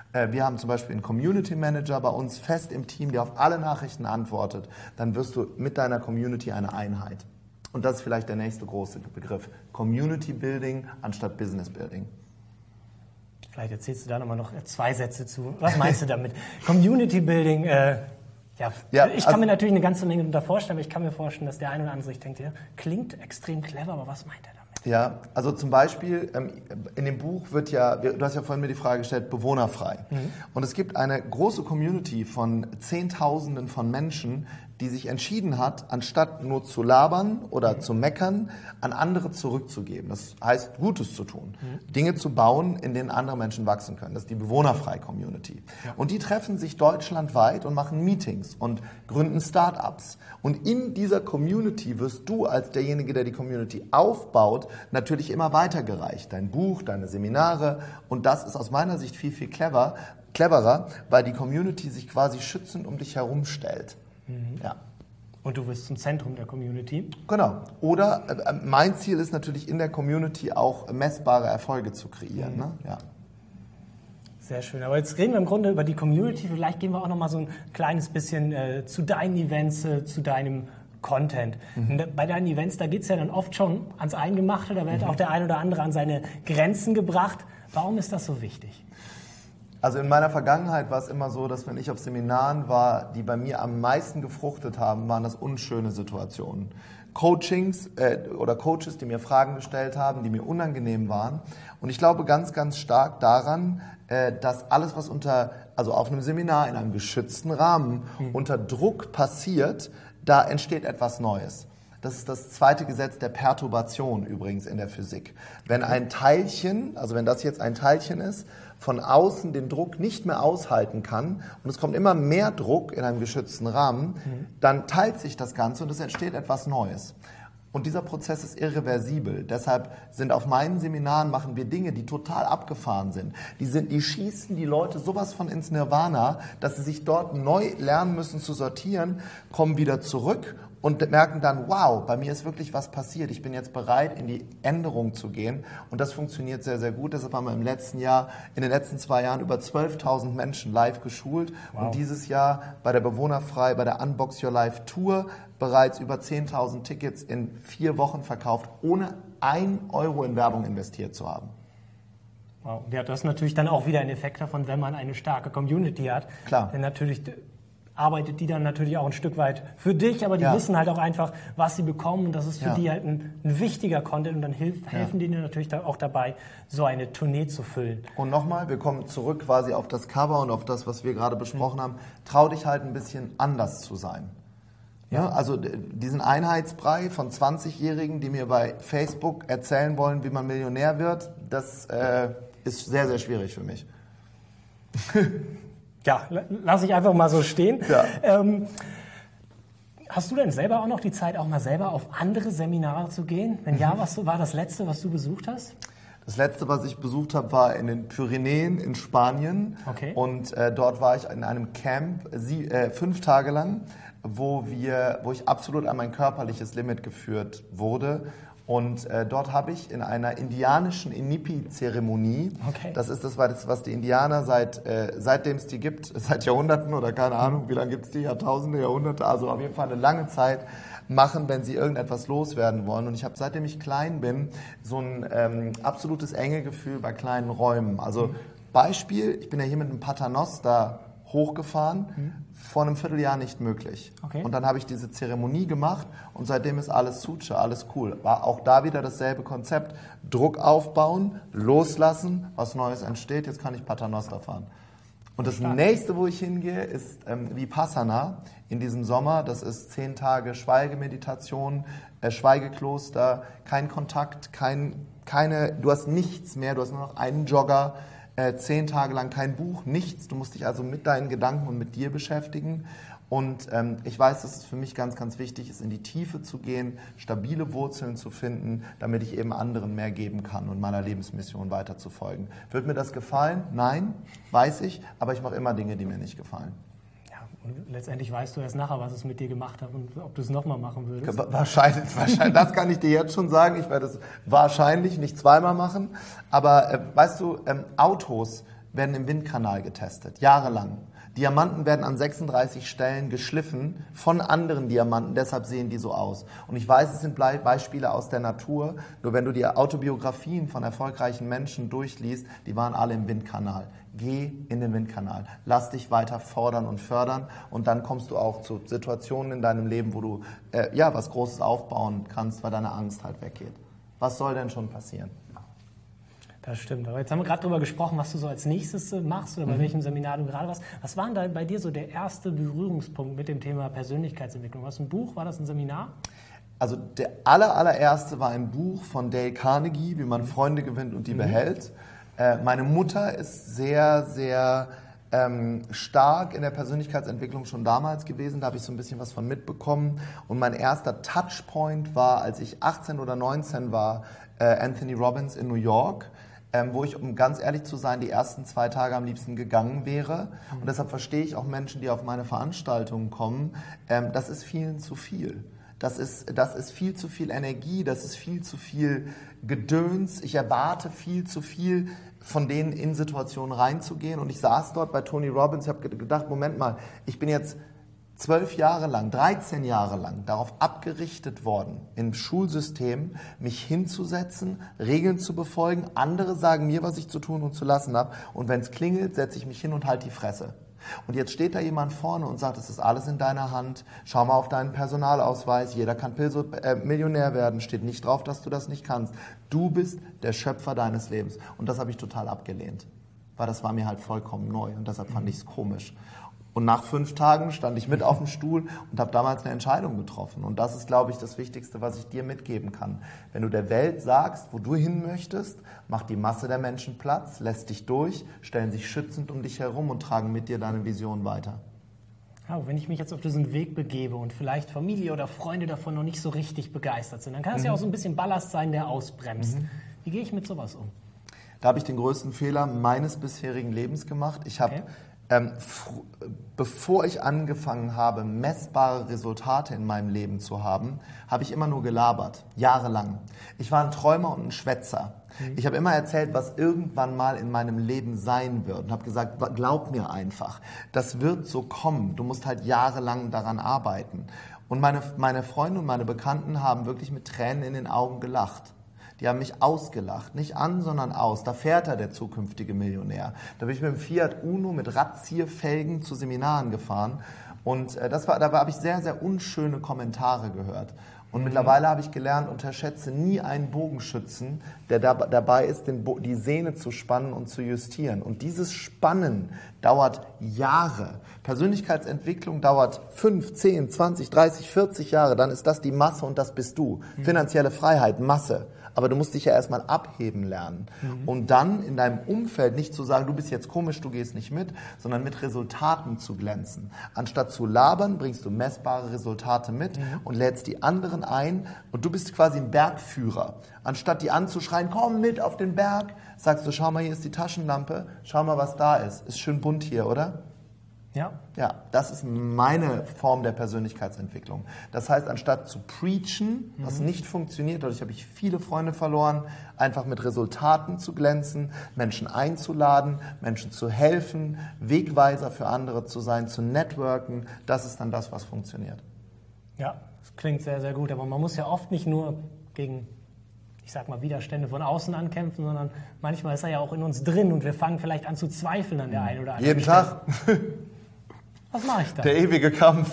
Äh, wir haben zum Beispiel einen Community Manager bei uns fest im Team, der auf alle Nachrichten antwortet. Dann wirst du mit deiner Community eine Einheit. Und das ist vielleicht der nächste große Begriff. Community Building anstatt Business Building. Vielleicht erzählst du da nochmal noch zwei Sätze zu. Was meinst du damit? Community Building, äh, ja, ja, ich kann also, mir natürlich eine ganze Menge darunter vorstellen, aber ich kann mir vorstellen, dass der eine oder andere sich denkt, ja, klingt extrem clever, aber was meint er damit? Ja, also zum Beispiel, ähm, in dem Buch wird ja, du hast ja vorhin mir die Frage gestellt, bewohnerfrei. Mhm. Und es gibt eine große Community von Zehntausenden von Menschen, die sich entschieden hat, anstatt nur zu labern oder mhm. zu meckern, an andere zurückzugeben. Das heißt, Gutes zu tun. Mhm. Dinge zu bauen, in denen andere Menschen wachsen können. Das ist die Bewohnerfrei-Community. Ja. Und die treffen sich deutschlandweit und machen Meetings und gründen Start-ups. Und in dieser Community wirst du als derjenige, der die Community aufbaut, natürlich immer weitergereicht. Dein Buch, deine Seminare. Und das ist aus meiner Sicht viel, viel clever, cleverer, weil die Community sich quasi schützend um dich herum stellt. Mhm. Ja. Und du wirst zum Zentrum der Community? Genau. Oder äh, mein Ziel ist natürlich in der Community auch messbare Erfolge zu kreieren. Mhm. Ne? Ja. Sehr schön. Aber jetzt reden wir im Grunde über die Community. Vielleicht gehen wir auch noch mal so ein kleines bisschen äh, zu deinen Events, äh, zu deinem Content. Mhm. Bei deinen Events, da geht es ja dann oft schon ans Eingemachte. Da wird mhm. auch der ein oder andere an seine Grenzen gebracht. Warum ist das so wichtig? Also in meiner Vergangenheit war es immer so, dass wenn ich auf Seminaren war, die bei mir am meisten gefruchtet haben, waren das unschöne Situationen. Coachings äh, oder Coaches, die mir Fragen gestellt haben, die mir unangenehm waren. Und ich glaube ganz, ganz stark daran, äh, dass alles, was unter, also auf einem Seminar in einem geschützten Rahmen mhm. unter Druck passiert, da entsteht etwas Neues. Das ist das zweite Gesetz der Perturbation übrigens in der Physik. Wenn ein Teilchen, also wenn das jetzt ein Teilchen ist, von außen den Druck nicht mehr aushalten kann und es kommt immer mehr Druck in einem geschützten Rahmen, mhm. dann teilt sich das Ganze und es entsteht etwas Neues. Und dieser Prozess ist irreversibel. Deshalb sind auf meinen Seminaren, machen wir Dinge, die total abgefahren sind. Die, sind, die schießen die Leute sowas von ins Nirvana, dass sie sich dort neu lernen müssen zu sortieren, kommen wieder zurück und merken dann, wow, bei mir ist wirklich was passiert. Ich bin jetzt bereit, in die Änderung zu gehen. Und das funktioniert sehr, sehr gut. Deshalb haben wir im letzten Jahr, in den letzten zwei Jahren über zwölftausend Menschen live geschult. Wow. Und dieses Jahr bei der Bewohnerfrei, bei der Unbox Your Life Tour bereits über zehntausend Tickets in vier Wochen verkauft, ohne ein Euro in Werbung investiert zu haben. Wow. Ja, das ist natürlich dann auch wieder ein Effekt davon, wenn man eine starke Community hat. Klar. Denn natürlich arbeitet die dann natürlich auch ein Stück weit für dich, aber die ja. wissen halt auch einfach, was sie bekommen und das ist für ja. die halt ein, ein wichtiger Content und dann hilf, helfen ja. die dir natürlich da auch dabei, so eine Tournee zu füllen. Und nochmal, wir kommen zurück quasi auf das Cover und auf das, was wir gerade besprochen mhm. haben. Trau dich halt ein bisschen anders zu sein. Ja, also diesen Einheitsbrei von zwanzigjährigen, die mir bei Facebook erzählen wollen, wie man Millionär wird, das äh, ist sehr, sehr schwierig für mich. Ja, lass ich einfach mal so stehen. Ja. Ähm, hast du denn selber auch noch die Zeit, auch mal selber auf andere Seminare zu gehen? Wenn ja, was war das letzte, was du besucht hast? Das letzte, was ich besucht habe, war in den Pyrenäen in Spanien. Okay. Und äh, dort war ich in einem Camp sie, äh, fünf Tage lang, wo, wir, wo ich absolut an mein körperliches Limit geführt wurde. Und äh, dort habe ich in einer indianischen Inipi-Zeremonie, okay. das ist das, was die Indianer seit, äh, seitdem es die gibt, seit Jahrhunderten oder keine Ahnung, wie lange gibt es die, Jahrtausende, Jahrhunderte, also auf jeden Fall eine lange Zeit, machen, wenn sie irgendetwas loswerden wollen. Und ich habe, seitdem ich klein bin, so ein ähm, absolutes Engegefühl bei kleinen Räumen. Also Beispiel, ich bin ja hier mit einem Paternoster hochgefahren, mhm. vor einem Vierteljahr nicht möglich. Okay. Und dann habe ich diese Zeremonie gemacht und seitdem ist alles Suche, alles cool. War auch da wieder dasselbe Konzept. Druck aufbauen, loslassen, was Neues entsteht, jetzt kann ich Paternoster fahren. Und das Stark. Nächste, wo ich hingehe, ist ähm, Vipassana in diesem Sommer. Das ist zehn Tage Schweigemeditation, äh, Schweigekloster, kein Kontakt, kein, keine, du hast nichts mehr, du hast nur noch einen Jogger, äh, zehn Tage lang kein Buch, nichts. Du musst dich also mit deinen Gedanken und mit dir beschäftigen. Und ähm, ich weiß, dass es für mich ganz, ganz wichtig ist, in die Tiefe zu gehen, stabile Wurzeln zu finden, damit ich eben anderen mehr geben kann und meiner Lebensmission weiter zu folgen. Wird mir das gefallen? Nein, weiß ich, aber ich mache immer Dinge, die mir nicht gefallen. Ja, und letztendlich weißt du erst nachher, was es mit dir gemacht hat und ob du es nochmal machen würdest. Wahrscheinlich, wahrscheinlich, das kann ich dir jetzt schon sagen. Ich werde es wahrscheinlich nicht zweimal machen. Aber äh, weißt du, ähm, Autos werden im Windkanal getestet, jahrelang. Diamanten werden an sechsunddreißig Stellen geschliffen von anderen Diamanten, deshalb sehen die so aus. Und ich weiß, es sind Beispiele aus der Natur, nur wenn du die Autobiografien von erfolgreichen Menschen durchliest, die waren alle im Windkanal. Geh in den Windkanal, lass dich weiter fordern und fördern und dann kommst du auch zu Situationen in deinem Leben, wo du äh, ja, was Großes aufbauen kannst, weil deine Angst halt weggeht. Was soll denn schon passieren? Das stimmt. Aber jetzt haben wir gerade darüber gesprochen, was du so als nächstes machst oder bei mhm. welchem Seminar du gerade warst. Was war denn da bei dir so der erste Berührungspunkt mit dem Thema Persönlichkeitsentwicklung? War das ein Buch? War das ein Seminar? Also der aller, allererste war ein Buch von Dale Carnegie, wie man Freunde gewinnt und die mhm. behält. Äh, meine Mutter ist sehr, sehr ähm, stark in der Persönlichkeitsentwicklung schon damals gewesen. Da habe ich so ein bisschen was von mitbekommen. Und mein erster Touchpoint war, als ich achtzehn oder neunzehn war, äh, Anthony Robbins in New York. Ähm, wo ich, um ganz ehrlich zu sein, die ersten zwei Tage am liebsten gegangen wäre. Und deshalb verstehe ich auch Menschen, die auf meine Veranstaltungen kommen, ähm, das ist vielen zu viel. Das ist, das ist viel zu viel Energie, das ist viel zu viel Gedöns. Ich erwarte viel zu viel von denen in Situationen reinzugehen. Und ich saß dort bei Tony Robbins, ich habe gedacht, Moment mal, ich bin jetzt zwölf Jahre lang, dreizehn Jahre lang darauf abgerichtet worden, im Schulsystem mich hinzusetzen, Regeln zu befolgen. Andere sagen mir, was ich zu tun und zu lassen habe. Und wenn es klingelt, setze ich mich hin und halte die Fresse. Und jetzt steht da jemand vorne und sagt, es ist alles in deiner Hand. Schau mal auf deinen Personalausweis. Jeder kann Pilso, äh, Millionär werden. Steht nicht drauf, dass du das nicht kannst. Du bist der Schöpfer deines Lebens. Und das habe ich total abgelehnt. Weil das war mir halt vollkommen neu. Und deshalb fand ich es komisch. Und nach fünf Tagen stand ich mit auf dem Stuhl und habe damals eine Entscheidung getroffen. Und das ist, glaube ich, das Wichtigste, was ich dir mitgeben kann. Wenn du der Welt sagst, wo du hin möchtest, macht die Masse der Menschen Platz, lässt dich durch, stellen sich schützend um dich herum und tragen mit dir deine Vision weiter. Ja, wenn ich mich jetzt auf diesen Weg begebe und vielleicht Familie oder Freunde davon noch nicht so richtig begeistert sind, dann kann es mhm. ja auch so ein bisschen Ballast sein, der ausbremst. Mhm. Wie gehe ich mit sowas um? Da habe ich den größten Fehler meines bisherigen Lebens gemacht. Ich habe... Okay. Ähm, bevor ich angefangen habe, messbare Resultate in meinem Leben zu haben, habe ich immer nur gelabert, jahrelang. Ich war ein Träumer und ein Schwätzer. Mhm. Ich habe immer erzählt, was irgendwann mal in meinem Leben sein wird und habe gesagt, glaub mir einfach, das wird so kommen. Du musst halt jahrelang daran arbeiten. Und meine, meine Freunde und meine Bekannten haben wirklich mit Tränen in den Augen gelacht. Die haben mich ausgelacht. Nicht an, sondern aus. Da fährt er, der zukünftige Millionär. Da bin ich mit dem Fiat Uno mit Radzierfelgen zu Seminaren gefahren. Und äh, das war, da habe ich sehr, sehr unschöne Kommentare gehört. Und mhm. mittlerweile habe ich gelernt, unterschätze nie einen Bogenschützen, der da, dabei ist, den Bo- die Sehne zu spannen und zu justieren. Und dieses Spannen dauert Jahre. Persönlichkeitsentwicklung dauert fünf, zehn, zwanzig, dreißig, vierzig Jahre. Dann ist das die Masse und das bist du. Mhm. Finanzielle Freiheit, Masse. Aber du musst dich ja erstmal abheben lernen. Mhm. Und dann in deinem Umfeld nicht zu sagen, du bist jetzt komisch, du gehst nicht mit, sondern mit Resultaten zu glänzen. Anstatt zu labern, bringst du messbare Resultate mit mhm. und lädst die anderen ein und du bist quasi ein Bergführer. Anstatt die anzuschreien, komm mit auf den Berg, sagst du, schau mal, hier ist die Taschenlampe, schau mal, was da ist. Ist schön bunt hier, oder? Ja. Ja, das ist meine Form der Persönlichkeitsentwicklung. Das heißt, anstatt zu preachen, was mhm. nicht funktioniert, dadurch habe ich viele Freunde verloren, einfach mit Resultaten zu glänzen, Menschen einzuladen, Menschen zu helfen, Wegweiser für andere zu sein, zu networken, das ist dann das, was funktioniert. Ja, das klingt sehr, sehr gut, aber man muss ja oft nicht nur gegen, ich sag mal, Widerstände von außen ankämpfen, sondern manchmal ist er ja auch in uns drin und wir fangen vielleicht an zu zweifeln an der einen oder anderen Jeden Stelle. Tag. Was mache ich da? Der ewige Kampf.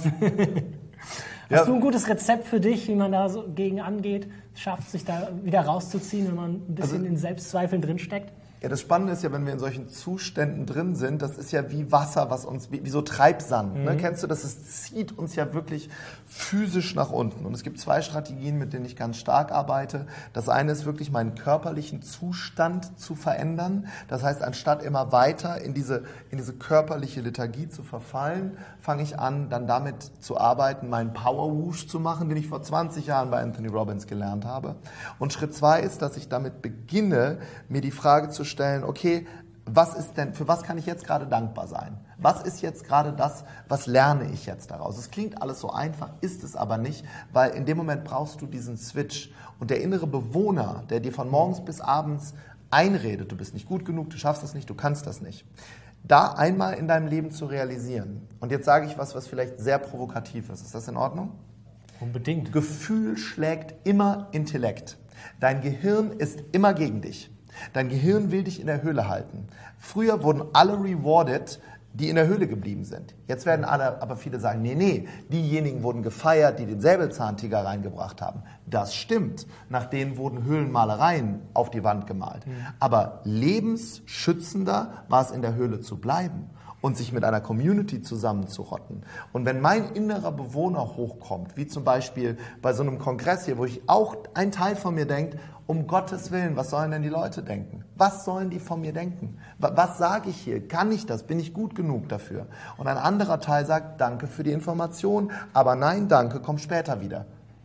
Hast ja. du ein gutes Rezept für dich, wie man da so gegen angeht, schafft, sich da wieder rauszuziehen, wenn man ein bisschen also, in Selbstzweifeln drinsteckt? Ja, das Spannende ist ja, wenn wir in solchen Zuständen drin sind, das ist ja wie Wasser, was uns, wie, wie so Treibsand. Mhm. Ne? Kennst du das? Es zieht uns ja wirklich physisch nach unten. Und es gibt zwei Strategien, mit denen ich ganz stark arbeite. Das eine ist wirklich, meinen körperlichen Zustand zu verändern. Das heißt, anstatt immer weiter in diese, in diese körperliche Lethargie zu verfallen, fange ich an, dann damit zu arbeiten, meinen Power Whoosh zu machen, den ich vor zwanzig Jahren bei Anthony Robbins gelernt habe. Und Schritt zwei ist, dass ich damit beginne, mir die Frage zu stellen, okay, was ist denn, für was kann ich jetzt gerade dankbar sein? Was ist jetzt gerade das, was lerne ich jetzt daraus? Es klingt alles so einfach, ist es aber nicht, weil in dem Moment brauchst du diesen Switch. Und der innere Bewohner, der dir von morgens bis abends einredet, du bist nicht gut genug, du schaffst das nicht, du kannst das nicht, da einmal in deinem Leben zu realisieren. Und jetzt sage ich was, was vielleicht sehr provokativ ist. Ist das in Ordnung? Unbedingt. Gefühl schlägt immer Intellekt. Dein Gehirn ist immer gegen dich. Dein Gehirn will dich in der Höhle halten. Früher wurden alle rewarded, die in der Höhle geblieben sind. Jetzt werden alle, aber viele sagen, nee, nee, diejenigen wurden gefeiert, die den Säbelzahntiger reingebracht haben. Das stimmt. Nach denen wurden Höhlenmalereien auf die Wand gemalt. Mhm. Aber lebensschützender war es, in der Höhle zu bleiben und sich mit einer Community zusammenzurotten. Und wenn mein innerer Bewohner hochkommt, wie zum Beispiel bei so einem Kongress hier, wo ich auch ein Teil von mir denkt, um Gottes Willen, was sollen denn die Leute denken? Was sollen die von mir denken? Was sage ich hier? Kann ich das? Bin ich gut genug dafür? Und ein anderer Teil sagt, danke für die Information, aber nein, danke, komm später wieder.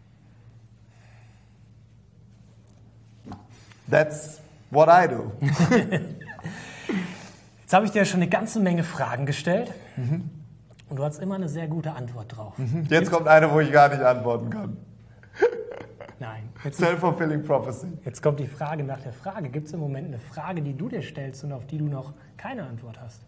That's what I do. Jetzt habe ich dir schon eine ganze Menge Fragen gestellt mhm. und du hast immer eine sehr gute Antwort drauf. Mhm. Jetzt kommt eine, wo ich gar nicht antworten kann. Nein. Self-fulfilling prophecy. Jetzt kommt die Frage nach der Frage. Gibt es im Moment eine Frage, die du dir stellst und auf die du noch keine Antwort hast?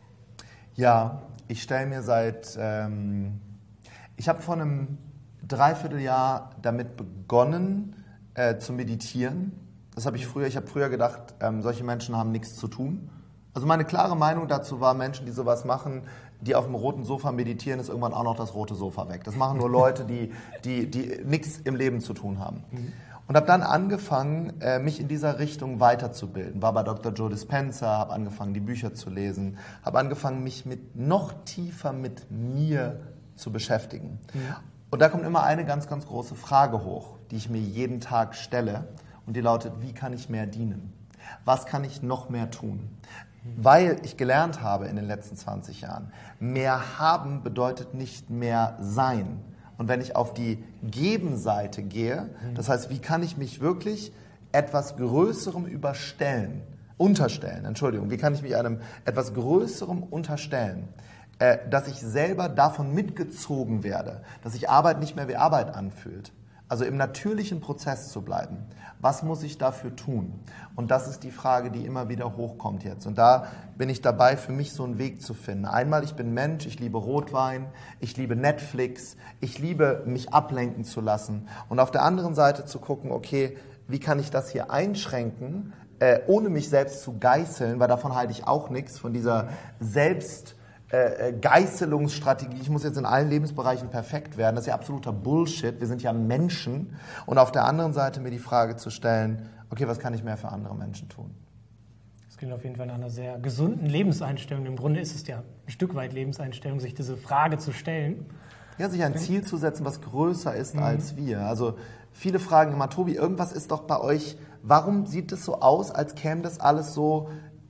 Ja, ich stelle mir seit... Ähm, ich habe vor einem Dreivierteljahr damit begonnen äh, zu meditieren. Das habe ich früher. Ich habe früher gedacht, ähm, solche Menschen haben nichts zu tun. Also meine klare Meinung dazu war, Menschen, die sowas machen, die auf dem roten Sofa meditieren, ist irgendwann auch noch das rote Sofa weg. Das machen nur Leute, die, die, die nichts im Leben zu tun haben. Mhm. Und habe dann angefangen, mich in dieser Richtung weiterzubilden. War bei Doktor Joe Dispenza, habe angefangen, die Bücher zu lesen, habe angefangen, mich mit noch tiefer mit mir zu beschäftigen. Mhm. Und da kommt immer eine ganz, ganz große Frage hoch, die ich mir jeden Tag stelle. Und die lautet, wie kann ich mehr dienen? Was kann ich noch mehr tun? Weil ich gelernt habe in den letzten zwanzig Jahren, mehr haben bedeutet nicht mehr sein. Und wenn ich auf die Gebenseite gehe, das heißt, wie kann ich mich wirklich etwas Größerem überstellen, unterstellen, Entschuldigung, wie kann ich mich einem etwas Größerem unterstellen, äh, dass ich selber davon mitgezogen werde, dass sich Arbeit nicht mehr wie Arbeit anfühlt. Also im natürlichen Prozess zu bleiben. Was muss ich dafür tun? Und das ist die Frage, die immer wieder hochkommt jetzt. Und da bin ich dabei, für mich so einen Weg zu finden. Einmal, ich bin Mensch, ich liebe Rotwein, ich liebe Netflix, ich liebe mich ablenken zu lassen. Und auf der anderen Seite zu gucken, okay, wie kann ich das hier einschränken, äh, ohne mich selbst zu geißeln, weil davon halte ich auch nichts, von dieser Selbst- Geißelungsstrategie, ich muss jetzt in allen Lebensbereichen perfekt werden, das ist ja absoluter Bullshit, wir sind ja Menschen. Und auf der anderen Seite mir die Frage zu stellen, okay, was kann ich mehr für andere Menschen tun? Das klingt auf jeden Fall nach einer sehr gesunden Lebenseinstellung. Im Grunde ist es ja ein Stück weit Lebenseinstellung, sich diese Frage zu stellen. Ja, sich ein Ziel zu setzen, was größer ist mhm. als wir. Also viele fragen immer, Tobi, irgendwas ist doch bei euch, warum sieht es so aus, als käme das alles so...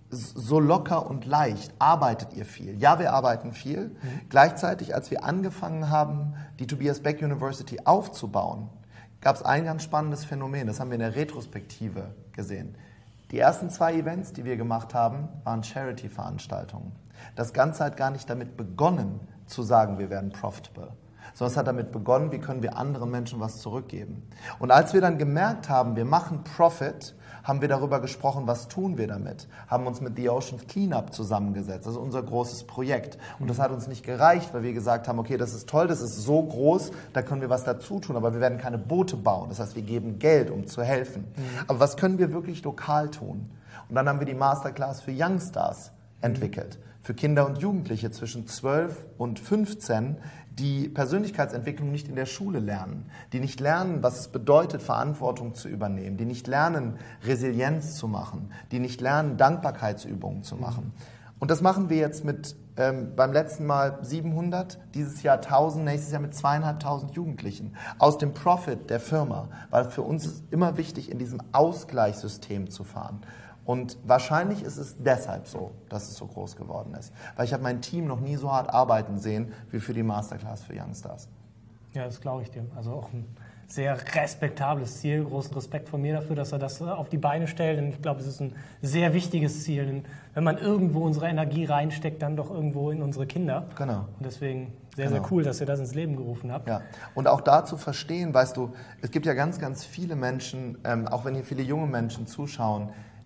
so locker und leicht. Arbeitet ihr viel? Ja, wir arbeiten viel. Mhm. Gleichzeitig, als wir angefangen haben, die Tobias Beck University aufzubauen, gab es ein ganz spannendes Phänomen. Das haben wir in der Retrospektive gesehen. Die ersten zwei Events, die wir gemacht haben, waren Charity-Veranstaltungen. Das Ganze hat gar nicht damit begonnen, zu sagen, wir werden profitable. Sondern es hat damit begonnen, wie können wir anderen Menschen was zurückgeben. Und als wir dann gemerkt haben, wir machen Profit, haben wir darüber gesprochen, was tun wir damit. Haben uns mit The Ocean Cleanup zusammengesetzt. Das ist unser großes Projekt. Und das hat uns nicht gereicht, weil wir gesagt haben, okay, das ist toll, das ist so groß, da können wir was dazu tun, aber wir werden keine Boote bauen. Das heißt, wir geben Geld, um zu helfen. Mhm. Aber was können wir wirklich lokal tun? Und dann haben wir die Masterclass für Youngstars entwickelt. Für Kinder und Jugendliche zwischen zwölf und fünfzehn, die Persönlichkeitsentwicklung nicht in der Schule lernen, die nicht lernen, was es bedeutet, Verantwortung zu übernehmen, die nicht lernen, Resilienz zu machen, die nicht lernen, Dankbarkeitsübungen zu machen. Und das machen wir jetzt mit ähm, beim letzten Mal siebenhundert, dieses Jahr tausend, nächstes Jahr mit zweieinhalbtausend Jugendlichen aus dem Profit der Firma, weil für uns ist immer wichtig, in diesem Ausgleichssystem zu fahren. Und wahrscheinlich ist es deshalb so, dass es so groß geworden ist. Weil ich habe mein Team noch nie so hart arbeiten sehen, wie für die Masterclass für Youngstars. Ja, das glaube ich dir. Also auch ein sehr respektables Ziel. Großen Respekt von mir dafür, dass er das auf die Beine stellt. Und ich glaube, es ist ein sehr wichtiges Ziel. Denn wenn man irgendwo unsere Energie reinsteckt, dann doch irgendwo in unsere Kinder. Genau. Und deswegen sehr, genau. sehr cool, dass ihr das ins Leben gerufen habt. Ja. Und auch da zu verstehen, weißt du, es gibt ja ganz, ganz viele Menschen, ähm, auch wenn hier viele junge Menschen zuschauen,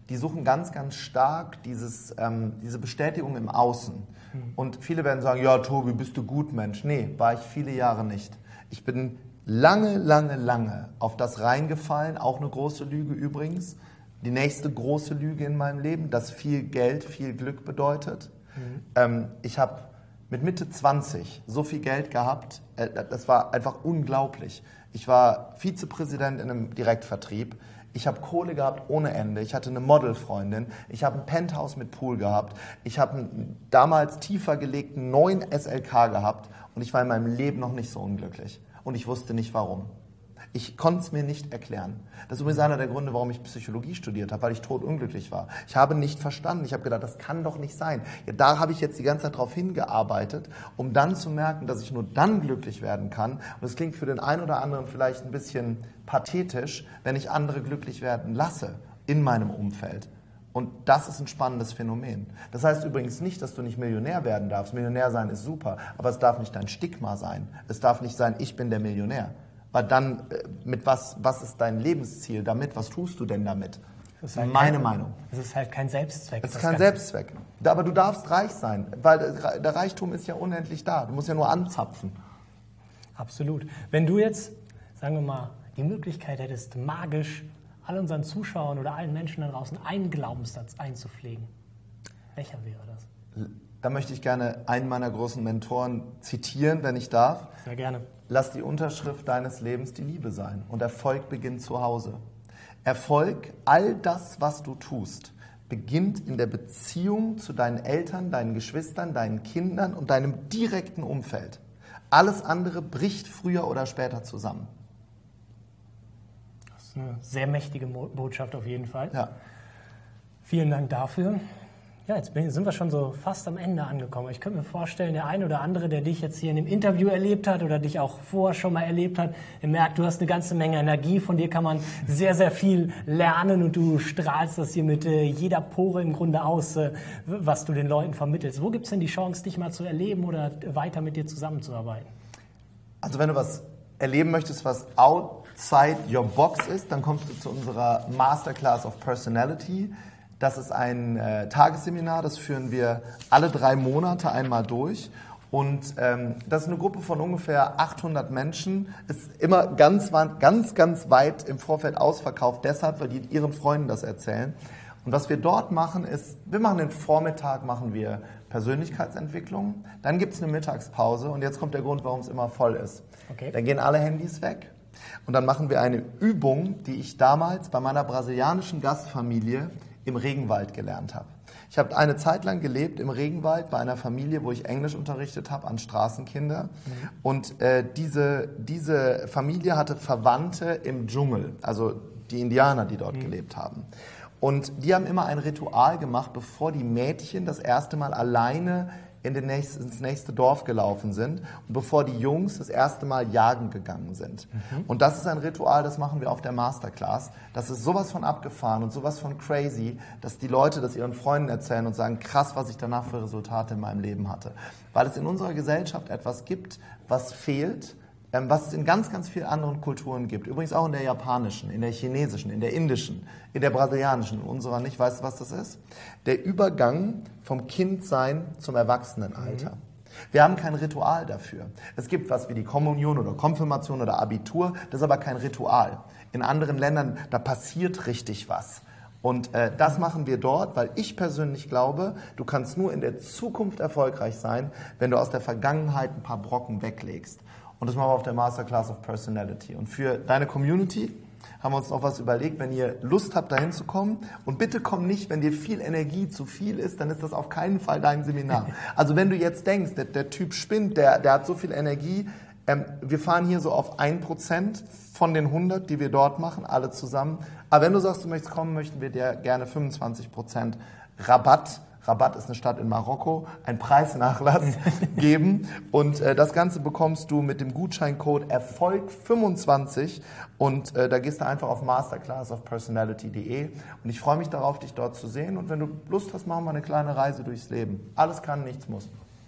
die suchen ganz, ganz stark dieses, ähm, diese Bestätigung im Außen. Mhm. Und viele werden sagen, ja Tobi, bist du gut Mensch? Nee, war ich viele Jahre nicht. Ich bin lange, lange, lange auf das reingefallen, auch eine große Lüge übrigens, die nächste große Lüge in meinem Leben, dass viel Geld, viel Glück bedeutet. Mhm. Ähm, ich habe mit Mitte zwanzig so viel Geld gehabt, äh, das war einfach unglaublich. Ich war Vizepräsident in einem Direktvertrieb. Ich habe Kohle gehabt ohne Ende. Ich hatte eine Modelfreundin. Ich habe ein Penthouse mit Pool gehabt. Ich habe einen damals tiefer gelegten neuen S L K gehabt. Und ich war in meinem Leben noch nicht so unglücklich. Und ich wusste nicht, warum. Ich konnte es mir nicht erklären. Das ist übrigens einer der Gründe, warum ich Psychologie studiert habe, weil ich totunglücklich war. Ich habe nicht verstanden. Ich habe gedacht, das kann doch nicht sein. Ja, da habe ich jetzt die ganze Zeit drauf hingearbeitet, um dann zu merken, dass ich nur dann glücklich werden kann. Und das klingt für den einen oder anderen vielleicht ein bisschen pathetisch, wenn ich andere glücklich werden lasse in meinem Umfeld. Und das ist ein spannendes Phänomen. Das heißt übrigens nicht, dass du nicht Millionär werden darfst. Millionär sein ist super, aber es darf nicht dein Stigma sein. Es darf nicht sein, ich bin der Millionär. Weil dann, mit was, was ist dein Lebensziel damit? Was tust du denn damit? Das ist halt meine kein, Meinung. Es ist halt kein Selbstzweck. Es ist kein Selbstzweck. Aber du darfst reich sein, weil der Reichtum ist ja unendlich da. Du musst ja nur anzapfen. Absolut. Wenn du jetzt, sagen wir mal, die Möglichkeit hättest, magisch all unseren Zuschauern oder allen Menschen da draußen einen Glaubenssatz einzupflegen, welcher wäre das? Da möchte ich gerne einen meiner großen Mentoren zitieren, wenn ich darf. Sehr gerne. Lass die Unterschrift deines Lebens die Liebe sein und Erfolg beginnt zu Hause. Erfolg, all das, was du tust, beginnt in der Beziehung zu deinen Eltern, deinen Geschwistern, deinen Kindern und deinem direkten Umfeld. Alles andere bricht früher oder später zusammen. Das ist eine sehr mächtige Botschaft auf jeden Fall. Ja. Vielen Dank dafür. Ja, jetzt sind wir schon so fast am Ende angekommen. Ich könnte mir vorstellen, der eine oder andere, der dich jetzt hier in dem Interview erlebt hat oder dich auch vorher schon mal erlebt hat, der merkt, du hast eine ganze Menge Energie, von dir kann man sehr, sehr viel lernen und du strahlst das hier mit äh, jeder Pore im Grunde aus, äh, was du den Leuten vermittelst. Wo gibt es denn die Chance, dich mal zu erleben oder weiter mit dir zusammenzuarbeiten? Also wenn du was erleben möchtest, was outside your box ist, dann kommst du zu unserer Masterclass of Personality. Das ist ein äh, Tagesseminar, das führen wir alle drei Monate einmal durch. Und ähm, das ist eine Gruppe von ungefähr achthundert Menschen. Ist immer ganz, ganz, ganz weit im Vorfeld ausverkauft, deshalb, weil die ihren Freunden das erzählen. Und was wir dort machen ist, wir machen den Vormittag, machen wir Persönlichkeitsentwicklung. Dann gibt es eine Mittagspause und jetzt kommt der Grund, warum es immer voll ist. Okay. Dann gehen alle Handys weg. Und dann machen wir eine Übung, die ich damals bei meiner brasilianischen Gastfamilie im Regenwald gelernt habe. Ich habe eine Zeit lang gelebt im Regenwald bei einer Familie, wo ich Englisch unterrichtet habe an Straßenkinder. Mhm. Und äh, diese, diese Familie hatte Verwandte im Dschungel, also die Indianer, die dort mhm. gelebt haben. Und die haben immer ein Ritual gemacht, bevor die Mädchen das erste Mal alleine in den nächsten, ins nächste Dorf gelaufen sind und bevor die Jungs das erste Mal jagen gegangen sind. Mhm. Und das ist ein Ritual, das machen wir auf der Masterclass. Das ist sowas von abgefahren und sowas von crazy, dass die Leute das ihren Freunden erzählen und sagen, krass, was ich danach für Resultate in meinem Leben hatte. Weil es in unserer Gesellschaft etwas gibt, was fehlt, ähm, was es in ganz, ganz vielen anderen Kulturen gibt. Übrigens auch in der japanischen, in der chinesischen, in der indischen, in der brasilianischen, in unserer nicht. Weißt du, was das ist? Der Übergang vom Kindsein zum Erwachsenenalter. Mhm. Wir haben kein Ritual dafür. Es gibt was wie die Kommunion oder Konfirmation oder Abitur, das ist aber kein Ritual. In anderen Ländern, da passiert richtig was. Und äh, das machen wir dort, weil ich persönlich glaube, du kannst nur in der Zukunft erfolgreich sein, wenn du aus der Vergangenheit ein paar Brocken weglegst. Und das machen wir auf der Masterclass of Personality. Und für deine Community haben wir uns noch was überlegt, wenn ihr Lust habt, dahin zu kommen. Und bitte komm nicht, wenn dir viel Energie zu viel ist, dann ist das auf keinen Fall dein Seminar. Also wenn du jetzt denkst, der, der Typ spinnt, der, der hat so viel Energie, ähm, wir fahren hier so auf ein Prozent von den hundert, die wir dort machen, alle zusammen. Aber wenn du sagst, du möchtest kommen, möchten wir dir gerne fünfundzwanzig Prozent Rabatt. Rabat ist eine Stadt in Marokko, einen Preisnachlass geben. Und äh, das Ganze bekommst du mit dem Gutscheincode Erfolg fünfundzwanzig. Und äh, da gehst du einfach auf masterclass of personality punkt de. Und ich freue mich darauf, dich dort zu sehen. Und wenn du Lust hast, machen wir eine kleine Reise durchs Leben. Alles kann, nichts muss.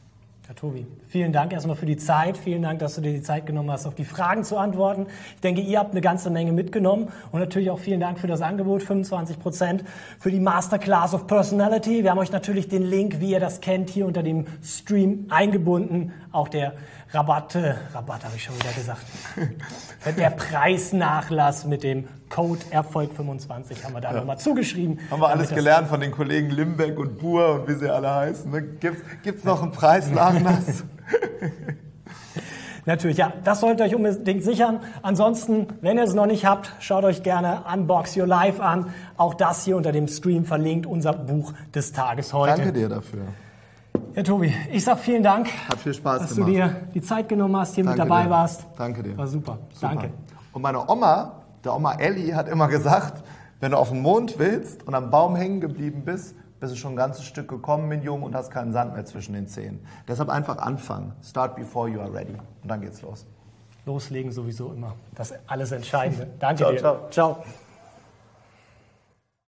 Herr Tobi, vielen Dank erstmal für die Zeit. Vielen Dank, dass du dir die Zeit genommen hast, auf die Fragen zu antworten. Ich denke, ihr habt eine ganze Menge mitgenommen. Und natürlich auch vielen Dank für das Angebot, fünfundzwanzig Prozent für die Masterclass of Personality. Wir haben euch natürlich den Link, wie ihr das kennt, hier unter dem Stream eingebunden. Auch der Rabatt, äh, Rabatt habe ich schon wieder gesagt. Der Preisnachlass mit dem Code Erfolg fünfundzwanzig haben wir da ja. nochmal zugeschrieben. Haben wir alles gelernt von den Kollegen Limbeck und Buhr und wie sie alle heißen. Ne? Gibt es noch einen Preisnachlass? Natürlich, ja. Das solltet ihr euch unbedingt sichern. Ansonsten, wenn ihr es noch nicht habt, schaut euch gerne Unbox Your Life an. Auch das hier unter dem Stream verlinkt, unser Buch des Tages heute. Danke dir dafür. Ja, Tobi, ich sag vielen Dank. Hat viel Spaß dass gemacht. Dass du dir die Zeit genommen hast, hier Danke mit dabei dir. warst. Danke dir. War super. super. Danke. Und meine Oma, der Oma Elli, hat immer gesagt, wenn du auf den Mond willst und am Baum hängen geblieben bist, bist du schon ein ganzes Stück gekommen, mein Junge, und hast keinen Sand mehr zwischen den Zähnen. Deshalb einfach anfangen. Start before you are ready. Und dann geht's los. Loslegen sowieso immer. Das ist alles Entscheidende. Danke ciao, dir. Ciao. Ciao.